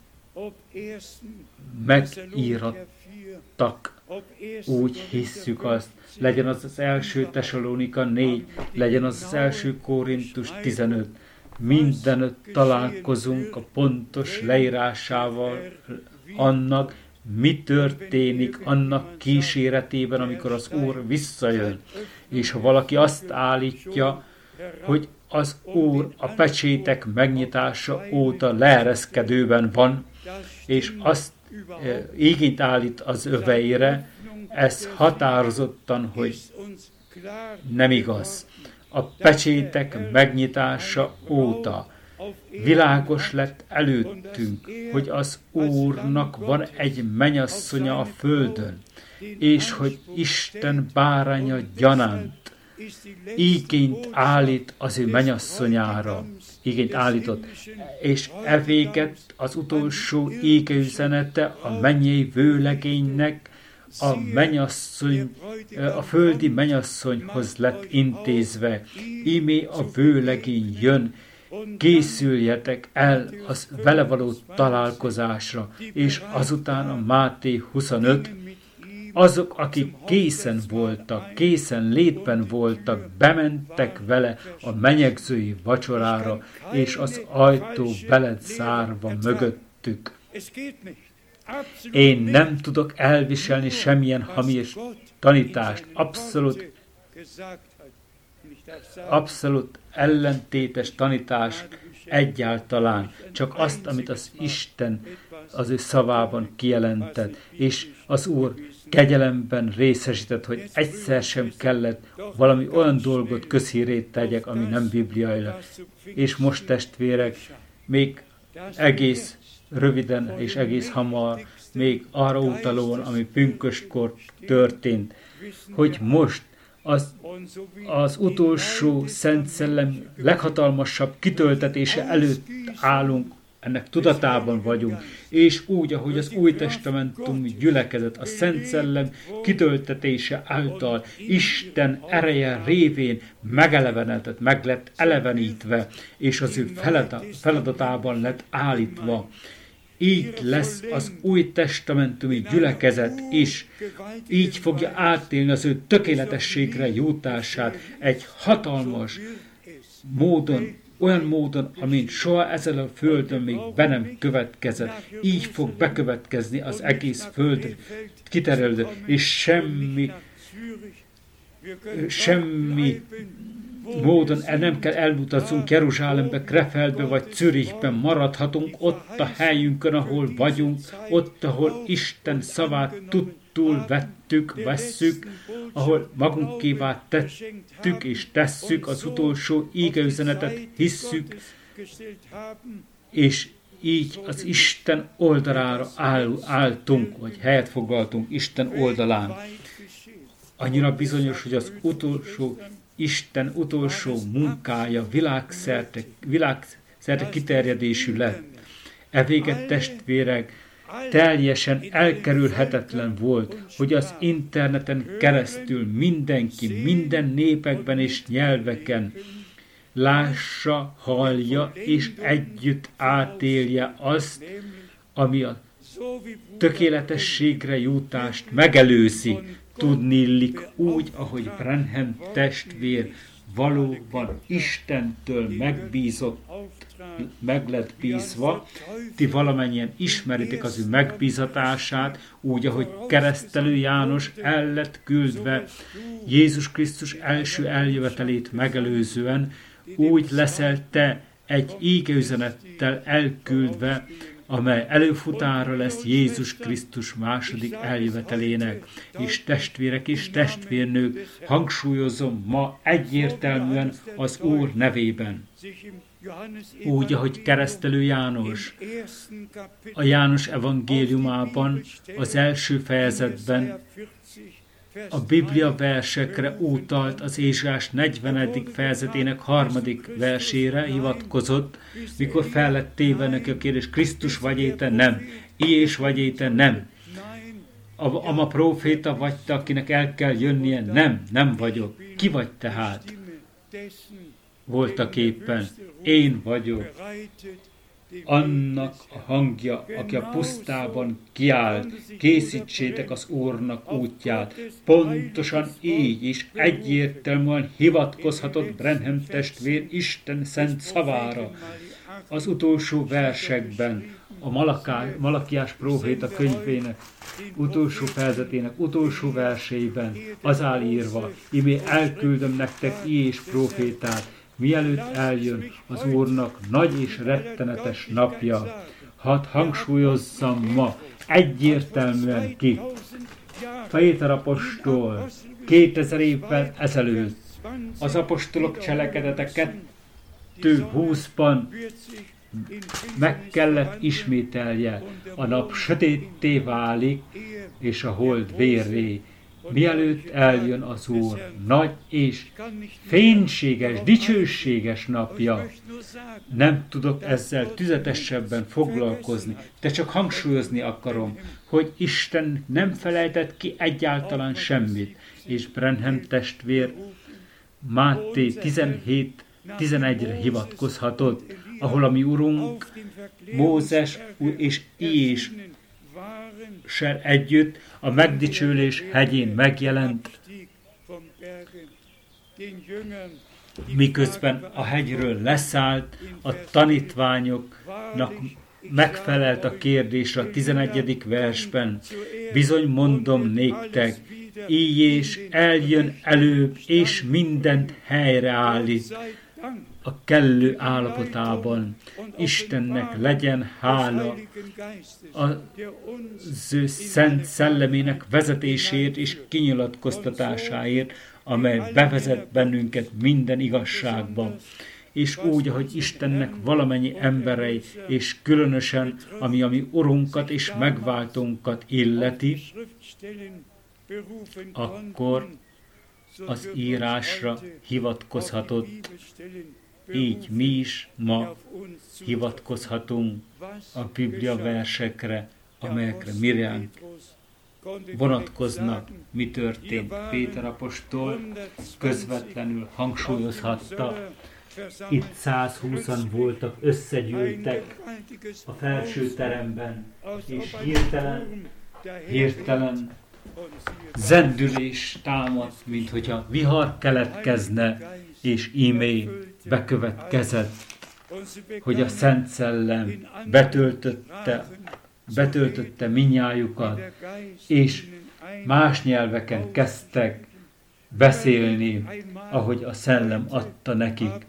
megírattak. Úgy hisszük azt. Legyen az az első Tesalónika 4, legyen az az első Korintus 15. Mindenütt találkozunk a pontos leírásával annak, mi történik annak kíséretében, amikor az Úr visszajön. És ha valaki azt állítja, hogy az Úr a pecsétek megnyitása óta leereszkedőben van, és azt igényt állít az öveire, ez határozottan, hogy nem igaz. A pecsétek megnyitása óta világos lett előttünk, hogy az Úrnak van egy mennyasszonya a földön, és hogy Isten báránya gyanánt igényt állít az ő mennyasszonyára, igényt állított, és evéget az utolsó égeüzenete a mennyei vőlegénynek a mennyasszony, a földi mennyasszonyhoz lett intézve. Ímé a vőlegény jön, készüljetek el az vele való találkozásra, és azután a Máté 25, azok, akik készen voltak, készen létben voltak, bementek vele a menyegzői vacsorára, és az ajtó beled zárva mögöttük. Én nem tudok elviselni semmilyen hamis tanítást, abszolút ellentétes tanítás egyáltalán, csak azt, amit az Isten az ő szavában kijelentett, és az Úr kegyelemben részesített, hogy egyszer sem kellett valami olyan dolgot közhírét tegyek, ami nem bibliailag. És most, testvérek, még egész röviden és egész hamar, még arra utalóan, ami pünköstkor történt, hogy most az utolsó Szent Szellem leghatalmasabb kitöltetése előtt állunk, ennek tudatában vagyunk, és úgy, ahogy az Új Testamentum gyülekezet a Szent Szellem kitöltetése által Isten ereje révén megelevenedett, meg lett elevenítve, és az ő feladatában lett állítva. Így lesz az Új Testamentumi gyülekezet is. Így fogja átélni az ő tökéletességre jutását egy hatalmas módon, olyan módon, amint soha ezen a földön még be nem következett. Így fog bekövetkezni az egész föld kiterjedő, és semmi módon nem kell elutazzunk Jeruzsálembe, Krefeldbe vagy Zürichben, maradhatunk ott a helyünkön, ahol vagyunk, ott, ahol Isten szavát tudtul vesszük, ahol magunkévá tettük és tesszük az utolsó ígeüzenetet, hisszük, és így az Isten oldalára álltunk, vagy helyet foglaltunk Isten oldalán. Annyira bizonyos, hogy az Isten utolsó munkája világszerte kiterjedésű lett. Evéget, testvérek, teljesen elkerülhetetlen volt, hogy az interneten keresztül mindenki, minden népekben és nyelveken lássa, hallja és együtt átélje azt, ami a tökéletességre jutást megelőzi. Tudnillik úgy, ahogy Branham testvér valóban Istentől meg lett bízva, ti valamennyien ismeritek az ő megbízatását, úgy, ahogy keresztelő János el lett küldve Jézus Krisztus első eljövetelét megelőzően, úgy leszel te egy ígeüzenettel elküldve, amely előfutára lesz Jézus Krisztus második eljövetelének. És testvérek és testvérnők, hangsúlyozom ma egyértelműen az Úr nevében. Úgy, ahogy keresztelő János a János evangéliumában, az első fejezetben a Biblia versekre utalt, az Ézsaiás 40. fejezetének 3. versére hivatkozott, mikor fel lett téve neki a kérdés, Krisztus vagy te? Nem. Ilyés vagy te? Nem. A próféta vagy te, akinek el kell jönnie? Nem, nem vagyok. Ki vagy tehát? Voltak éppen. Én vagyok. Annak a hangja, aki a pusztában kiállt, készítsétek az Úrnak útját. Pontosan így is egyértelműen hivatkozhatott Branham testvér Isten szent szavára. Az utolsó versekben, a Malakiás próféta könyvének utolsó fejezetének utolsó versében az áll írva, imé elküldöm nektek és prófétát, mielőtt eljön az Úrnak nagy és rettenetes napja. Hadd hangsúlyozzam ma egyértelműen ki. Péter apostol 2000 évvel ezelőtt az apostolok cselekedete 2:20-ban meg kellett ismételje. A nap sötétté válik, és a hold vérré. Mielőtt eljön az Úr nagy és fénységes, dicsőséges napja. Nem tudok ezzel tüzetesebben foglalkozni, de csak hangsúlyozni akarom, hogy Isten nem felejtett ki egyáltalán semmit, és Branham testvér Máté 17:11-re hivatkozhatott, ahol a mi Urunk Mózes és Ilyéssel együtt a megdicsőlés hegyén megjelent, miközben a hegyről leszállt, a tanítványoknak megfelelt a kérdésre a 11. versben. Bizony mondom néktek, Ilyés eljön előbb, és mindent helyreállít a kellő állapotában. Istennek legyen hála az ő szent szellemének vezetésért és kinyilatkoztatásáért, amely bevezet bennünket minden igazságban. És úgy, ahogy Istennek valamennyi emberei, és különösen, ami a mi Urunkat és megváltónkat illeti, akkor az írásra hivatkozhatott. Így mi is ma hivatkozhatunk a Biblia versekre, amelyekre mi ránk vonatkoznak, mi történt. Péter apostol közvetlenül hangsúlyozhatta, itt 120-an voltak, összegyűltek a felső teremben, és hirtelen zendülés támadt, mint hogyha vihar keletkezne, és ímé bekövetkezett, hogy a Szent Szellem betöltötte minnyájukat, és más nyelveken kezdtek beszélni, ahogy a Szellem adta nekik.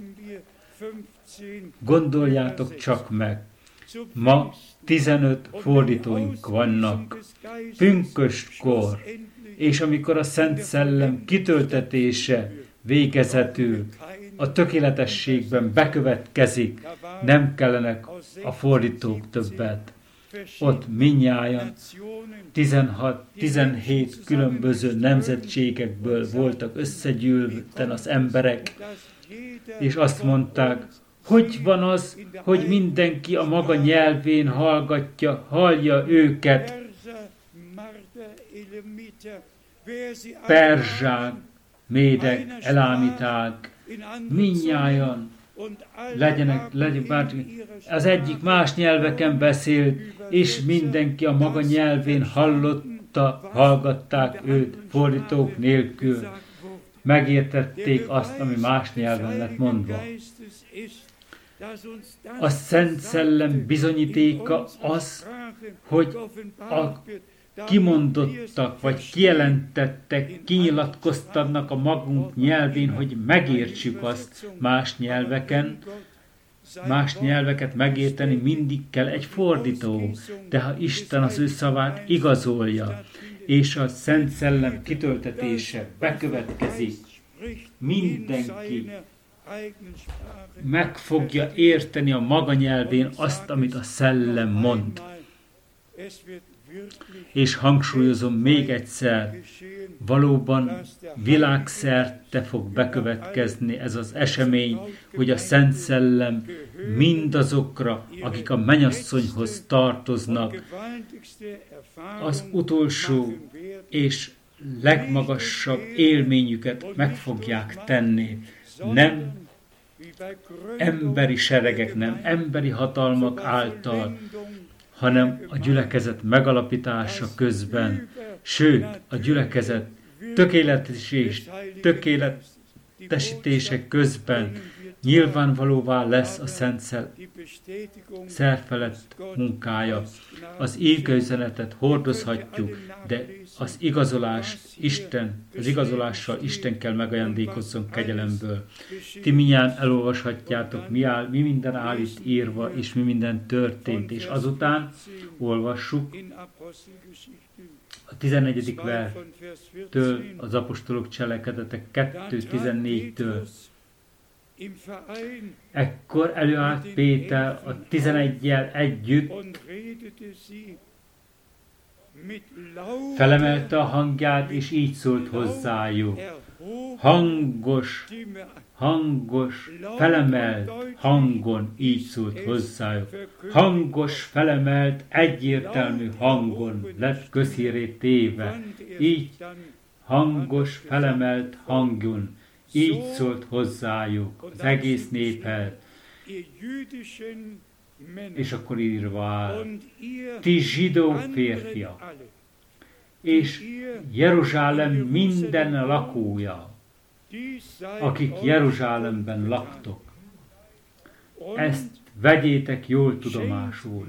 Gondoljátok csak meg, ma 15 fordítóink vannak, pünköstkor, és amikor a Szent Szellem kitöltetése végezetül a tökéletességben bekövetkezik, nem kellenek a fordítók többet. Ott mindnyájan 16-17 különböző nemzetségekből voltak összegyűlten az emberek, és azt mondták, hogy van az, hogy mindenki a maga nyelvén hallja őket. Perzsák, médek, elámiták, mindnyájan legyenek az egyik más nyelveken beszélt, és mindenki a maga nyelvén hallgatták őt fordítók nélkül. megértették azt, ami más nyelven lett mondva. A Szent Szellem bizonyítéka az, hogy a kimondottak, vagy kijelentettek, kinyilatkoztatnak a magunk nyelvén, hogy megértsük azt más nyelveken. Más nyelveket megérteni mindig kell egy fordító, de ha Isten az ő szavát igazolja, és a Szent Szellem kitöltetése bekövetkezik, mindenki meg fogja érteni a maga nyelvén azt, amit a Szellem mond. És hangsúlyozom még egyszer, valóban világszerte fog bekövetkezni ez az esemény, hogy a Szent Szellem mindazokra, akik a mennyasszonyhoz tartoznak, az utolsó és legmagasabb élményüket meg fogják tenni. Nem emberi seregek, nem emberi hatalmak által, hanem a gyülekezet megalapítása közben, sőt, a gyülekezet tökéletesítése közben nyilvánvalóvá lesz a Szent Szerfelett munkája. Az ígőzenetet hordozhatjuk, de az igazolással Isten kell megajándékozzon kegyelemből. Ti mindjárt elolvashatjátok, mi minden áll itt írva, és mi minden történt, és azután olvassuk a 11. verstől, az apostolok cselekedetek 2.14-től. Ekkor előállt Péter a 11-jel együtt, felemelte a hangját, és így szólt hozzájuk. Hangos, felemelt hangon így szólt hozzájuk. Hangos, felemelt, egyértelmű hangon lett közhírré téve. Így hangos, felemelt hangon. Így szólt hozzájuk az egész néphez. És akkor írva áll, ti zsidó férfiak, és Jeruzsálem minden lakója, akik Jeruzsálemben laktok. Ezt vegyétek jól tudomásul,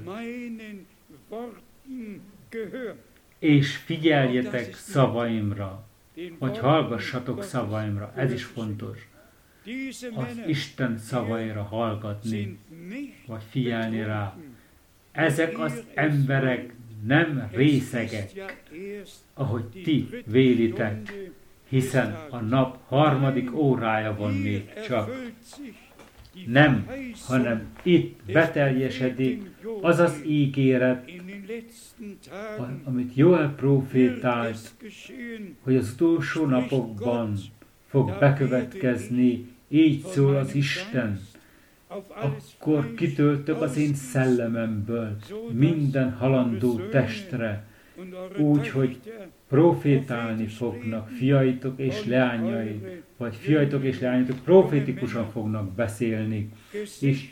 és figyeljetek szavaimra, vagy hallgassatok szavaimra, ez is fontos. Az Isten szavaira hallgatni, vagy figyelni rá. Ezek az emberek nem részegek, ahogy ti vélitek, hiszen a nap 3. órája van még csak. Nem, hanem itt beteljesedik az az ígéret, amit Jóel prófétált, hogy az utolsó napokban fog bekövetkezni, így szól az Isten. Akkor kitöltök az én szellememből minden halandó testre, úgy, hogy profétálni fognak fiaitok és leányaid, vagy fiaitok és leányatok profétikusan fognak beszélni, és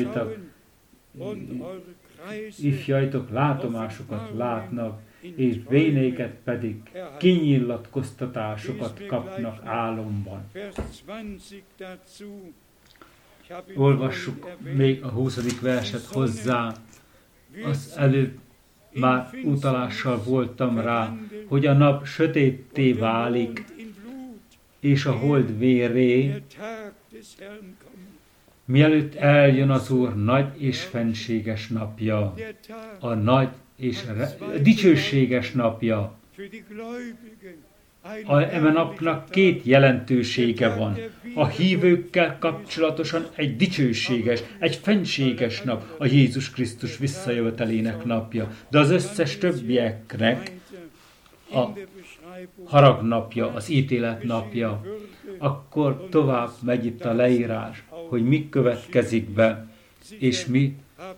ifjaitok látomásokat látnak, és vénéket pedig kinyilatkoztatásokat kapnak álomban. Olvassuk még a 20. verset hozzá. Az előbb már utalással voltam rá, hogy a nap sötétté válik, és a hold vérré, mielőtt eljön az Úr nagy és fenséges napja, a nagy és dicsőséges napja. Eme napnak két jelentősége van. A hívőkkel kapcsolatosan egy dicsőséges, egy fenséges nap, a Jézus Krisztus visszajövetelének napja. De az összes többieknek a harag napja, az ítélet napja. Akkor tovább megy itt a leírás, hogy mi következik be, és mi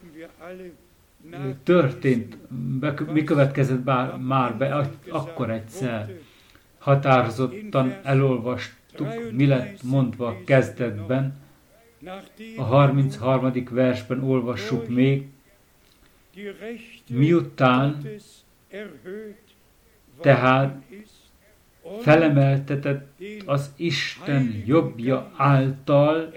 történt, mi következett már be akkor egyszer. Határozottan elolvastuk, mi lett mondva a kezdetben. A 33. versben olvassuk még, miután tehát felemeltetett az Isten jobbja által,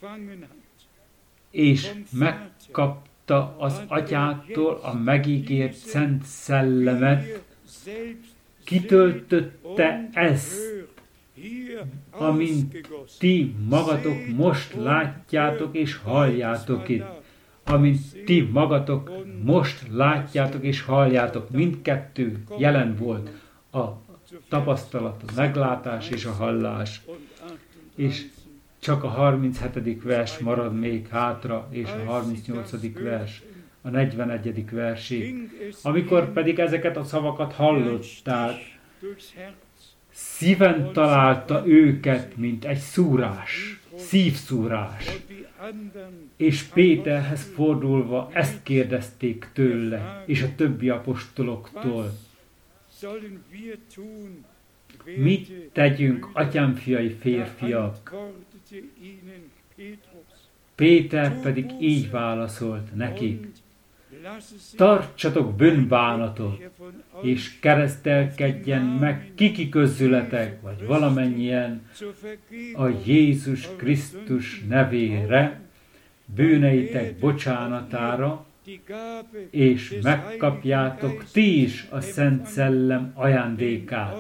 és megkapta az Atyától a megígért Szent Szellemet, kitöltötte ezt, amint ti magatok most látjátok és halljátok itt. Amint ti magatok most látjátok és halljátok, mindkettő jelen volt, a tapasztalat, a meglátás és a hallás. És csak a 37. vers marad még hátra, és a 38. vers, a 41. versig. Amikor pedig ezeket a szavakat hallották, szíven találta őket, mint egy szúrás, szívszúrás. És Péterhez fordulva ezt kérdezték tőle, és a többi apostoloktól. Mit tegyünk, atyám fiai férfiak? Péter pedig így válaszolt nekik. Tartsatok bűnbánatot, és keresztelkedjen meg kiki közületek, vagy valamennyien a Jézus Krisztus nevére, bűneitek bocsánatára, és megkapjátok ti is a Szent Szellem ajándékát.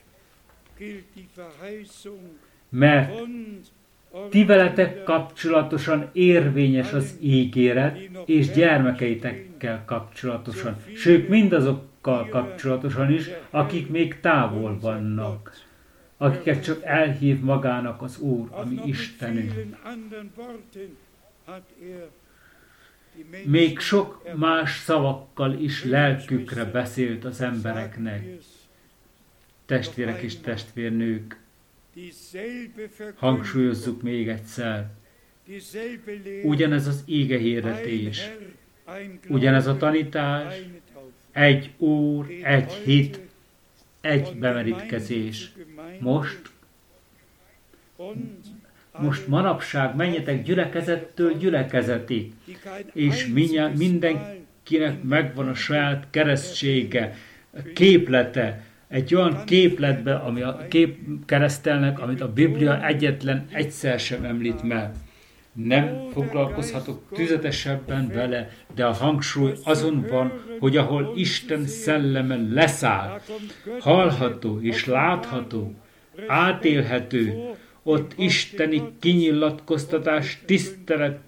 Mert ti veletek kapcsolatosan érvényes az ígéret, és gyermekeitekkel kapcsolatosan, sőt mindazokkal kapcsolatosan is, akik még távol vannak, akiket csak elhív magának az Úr, a mi Istenünk. Még sok más szavakkal is lelkükre beszélt az embereknek. Testvérek és testvérnők, hangsúlyozzuk még egyszer, ugyanez az ígehirdetés, ugyanez a tanítás, egy Úr, egy hit, egy bemerítkezés. Most manapság menjetek gyülekezettől gyülekezetig, és mindenkinek megvan a saját keresztsége, képlete, egy olyan képletbe, ami a keresztelnek, amit a Biblia egyetlen egyszer sem említ meg. Nem foglalkozhatok tüzetesebben vele, de a hangsúly azon van, hogy ahol Isten szelleme leszáll, hallható és látható, átélhető, ott isteni kinyilatkoztatás, tisztelet,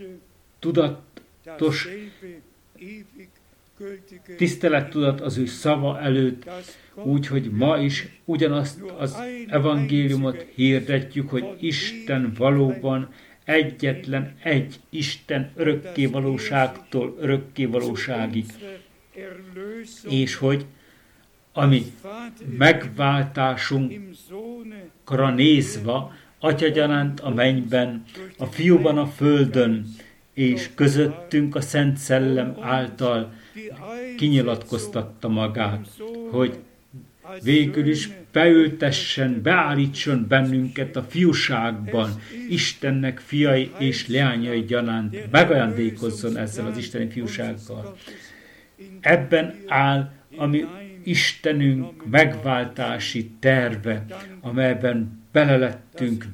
tisztelettudat az ő szava előtt, úgyhogy ma is ugyanazt az evangéliumot hirdetjük, hogy Isten valóban egyetlen egy Isten örökkévalóságtól örökkévalóságig. És hogy ami megváltásunkra nézve, Atyagyanánt a mennyben, a Fiúban a földön, és közöttünk a Szent Szellem által kinyilatkoztatta magát, hogy végül is beültessen, beállítson bennünket a fiúságban, Istennek fiai és leányai gyanánt, megajándékozzon ezzel az isteni fiúsággal. Ebben áll a mi Istenünk megváltási terve, amelyben belettünk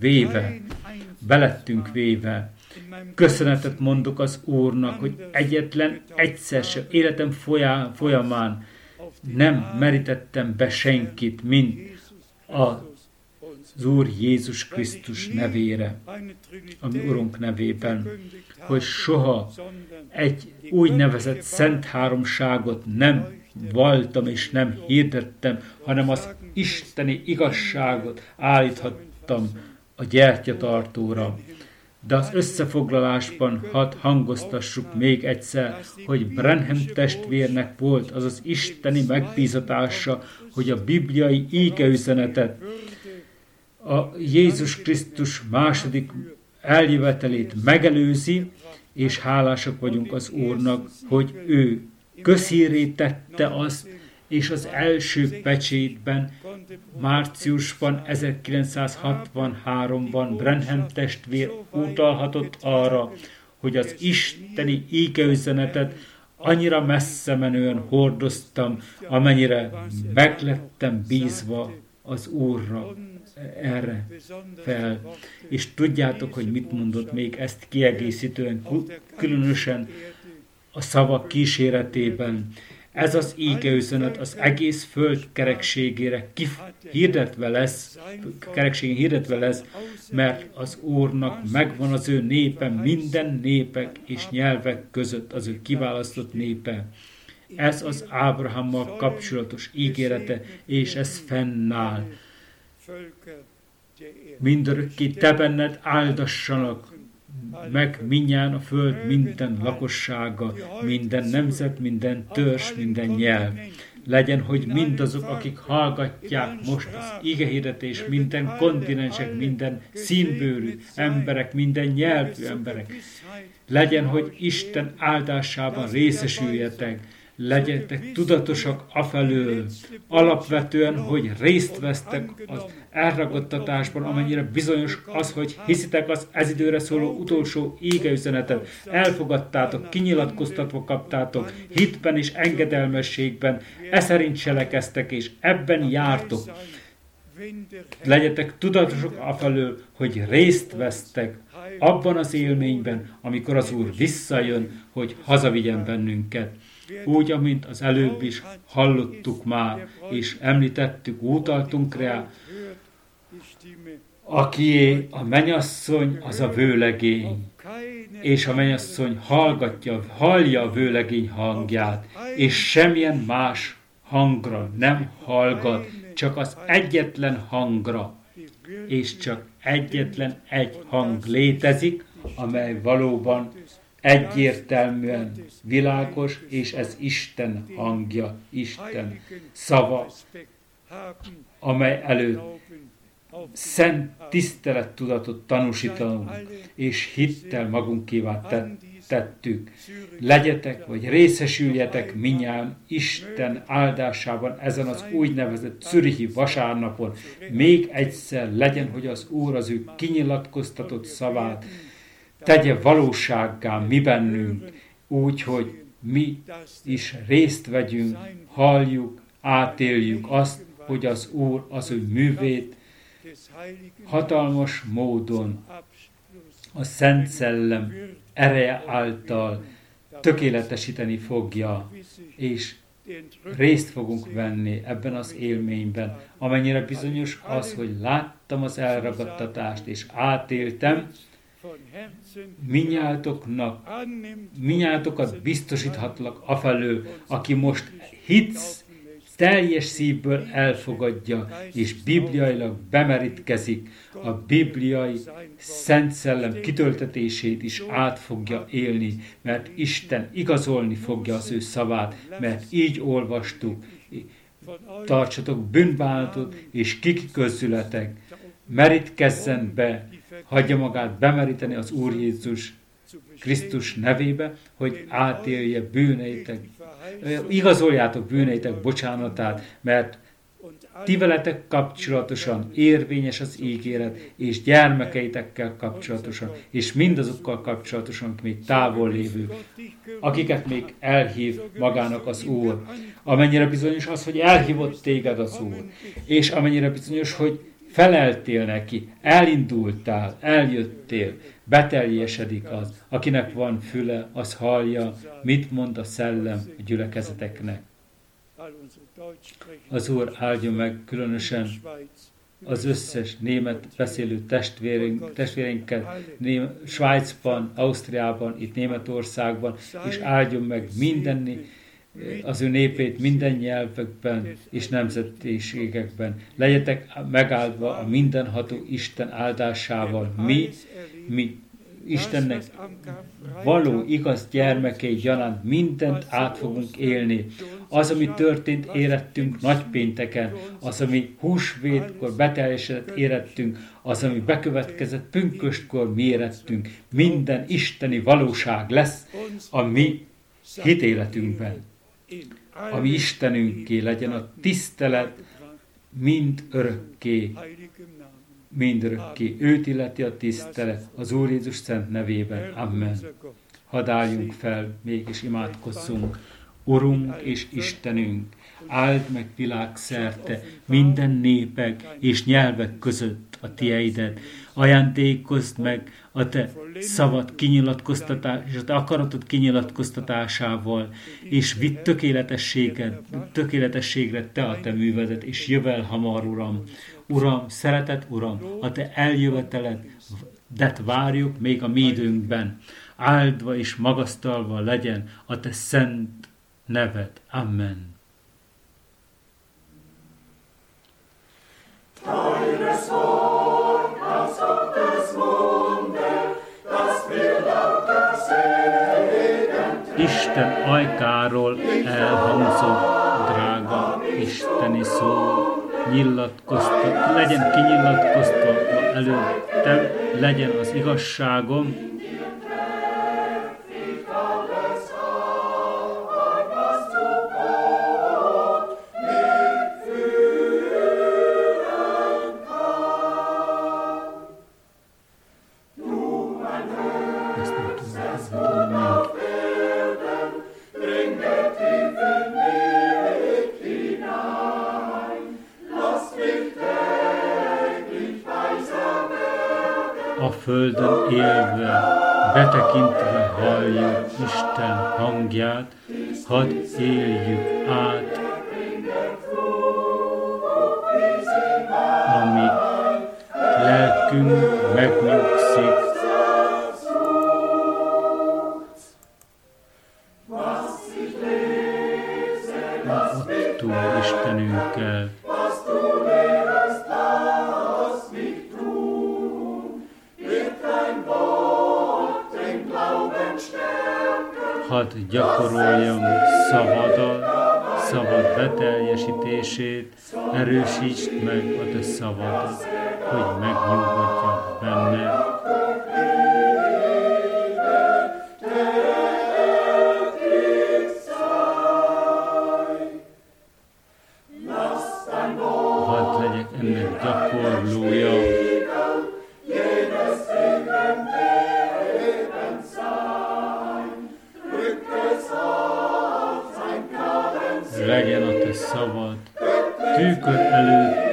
véve. Köszönetet mondok az Úrnak, hogy egyetlen egyszer sem életem folyamán nem merítettem be senkit, mint az Úr Jézus Krisztus nevére, a mi Urunk nevében, hogy soha egy úgynevezett szent háromságot nem valltam és nem hirdettem, hanem az isteni igazságot állíthattam a gyertyatartóra. De az összefoglalásban hadd hangoztassuk még egyszer, hogy Branham testvérnek volt az az isteni megbízatása, hogy a bibliai ígeüzenetet, a Jézus Krisztus második eljövetelét megelőzi, és hálásak vagyunk az Úrnak, hogy ő közhírré tette azt, és az első pecsétben, márciusban, 1963-ban Branham testvér utalhatott arra, hogy az isteni ígeüzenetet annyira messze menően hordoztam, amennyire meglettem bízva az Úrra erre fel. És tudjátok, hogy mit mondott még ezt kiegészítően, különösen a szavak kíséretében. Ez az ígeüzenet az egész föld kerekségére hirdetve lesz, mert az Úrnak megvan az ő népe minden népek és nyelvek között, az ő kiválasztott népe. Ez az Ábrahámmal kapcsolatos ígérete, és ez fennáll. Mindörökké te benned áldassanak meg mindnyájan a föld minden lakossága, minden nemzet, minden törzs, minden nyelv. Legyen, hogy mindazok, akik hallgatják most az igehirdetés, minden kontinensek, minden színbőrű emberek, minden nyelvű emberek. Legyen, hogy Isten áldásában részesüljetek, legyetek tudatosak afelől, alapvetően, hogy részt vesztek az elragadtatásban, amennyire bizonyos az, hogy hiszitek az ez időre szóló utolsó égeüzenetet, elfogadtátok, kinyilatkoztatva kaptátok, hitben és engedelmességben, szerint cselekeztek, és ebben jártok. Legyetek tudatosok afelől, hogy részt vesztek abban az élményben, amikor az Úr visszajön, hogy hazavigyen bennünket. Úgy, amint az előbb is hallottuk már, és említettük, utaltunk rá, akié a mennyasszony, az a vőlegény, és a mennyasszony hallja a vőlegény hangját, és semmilyen más hangra nem hallgat, csak az egyetlen hangra, és csak egyetlen egy hang létezik, amely valóban egyértelműen világos, és ez Isten hangja, Isten szava, amely előtt szent tisztelettudatot tanúsítanunk, és hittel magunkévá tettük. Legyetek, vagy részesüljetek mindnyájan Isten áldásában ezen az úgynevezett zürichi vasárnapon. Még egyszer legyen, hogy az Úr az ő kinyilatkoztatott szavát tegye valósággá mi bennünk, úgy, hogy mi is részt vegyünk, halljuk, átéljük azt, hogy az Úr az ő művét hatalmas módon a Szent Szellem ereje által tökéletesíteni fogja, és részt fogunk venni ebben az élményben, amennyire bizonyos az, hogy láttam az elragadtatást, és átéltem, minnyátokat biztosíthatlak afelől, aki most hitsz, teljes szívből elfogadja, és bibliailag bemerítkezik, a bibliai Szent Szellem kitöltetését is át fogja élni, mert Isten igazolni fogja az ő szavát, mert így olvastuk. Tartsatok bűnbánatot, és kiki közületek, merítkezzen be, hagyja magát bemeríteni az Úr Jézus Krisztus nevébe, hogy átélje bűneitek, igazoljátok bűneitek bocsánatát, mert ti veletek kapcsolatosan érvényes az ígéret, és gyermekeitekkel kapcsolatosan, és mindazokkal kapcsolatosan, akik még távol lévők, akiket még elhív magának az Úr. Amennyire bizonyos az, hogy elhívott téged az Úr, és amennyire bizonyos, hogy feleltél neki, elindultál, eljöttél, beteljesedik az, akinek van füle, az hallja, mit mond a szellem a gyülekezeteknek. Az Úr áldja meg különösen az összes német beszélő testvérénket Svájcban, Ausztriában, itt Németországban, és áldjon meg az ő népét minden nyelvekben és nemzetiségekben. Legyetek megáldva a mindenható Isten áldásával. Mi Istennek való igaz gyermekei gyanánt mindent át fogunk élni. Az, ami történt, érettünk nagypénteken, az, ami húsvétkor beteljesedett, érettünk, az, ami bekövetkezett pünköstkor, mi érettünk. Minden isteni valóság lesz a mi hitéletünkben. A mi Istenünké legyen a tisztelet mind örökké. Mindörökké. Őt illeti a tisztelet az Úr Jézus szent nevében. Amen. Hadd álljunk fel, mégis imádkozzunk. Urunk és Istenünk, áld meg világszerte minden népek és nyelvek között a tieidet, ajándékozd meg a te szavad kinyilatkoztatás, a te akaratod kinyilatkoztatásával, és vidd tökéletességre te a te művedet, és jövel hamar, Uram. Uram, szeretett Uram, a te eljöveteledet várjuk még a mi időnkben. Áldva és magasztalva legyen a te szent neved. Amen. Teures Wort, das Gottes Wunder, das will auch das Segen. Isten ajkáról elhangzott, drága isteni szó, legyen kinyilatkoztatva előttem, legyen az igazságom, a földön élve, betekintve halljuk Isten hangját, hadd éljük át, amíg lelkünk megnyugszik. Adtunk Istenünkkel. Hadd gyakoroljam szavad beteljesítését, erősítsd meg a te szavadat, hogy megnyugodjak benne. Hadd legyek ennek gyakorlója. Legyen a te szavad tükör előtt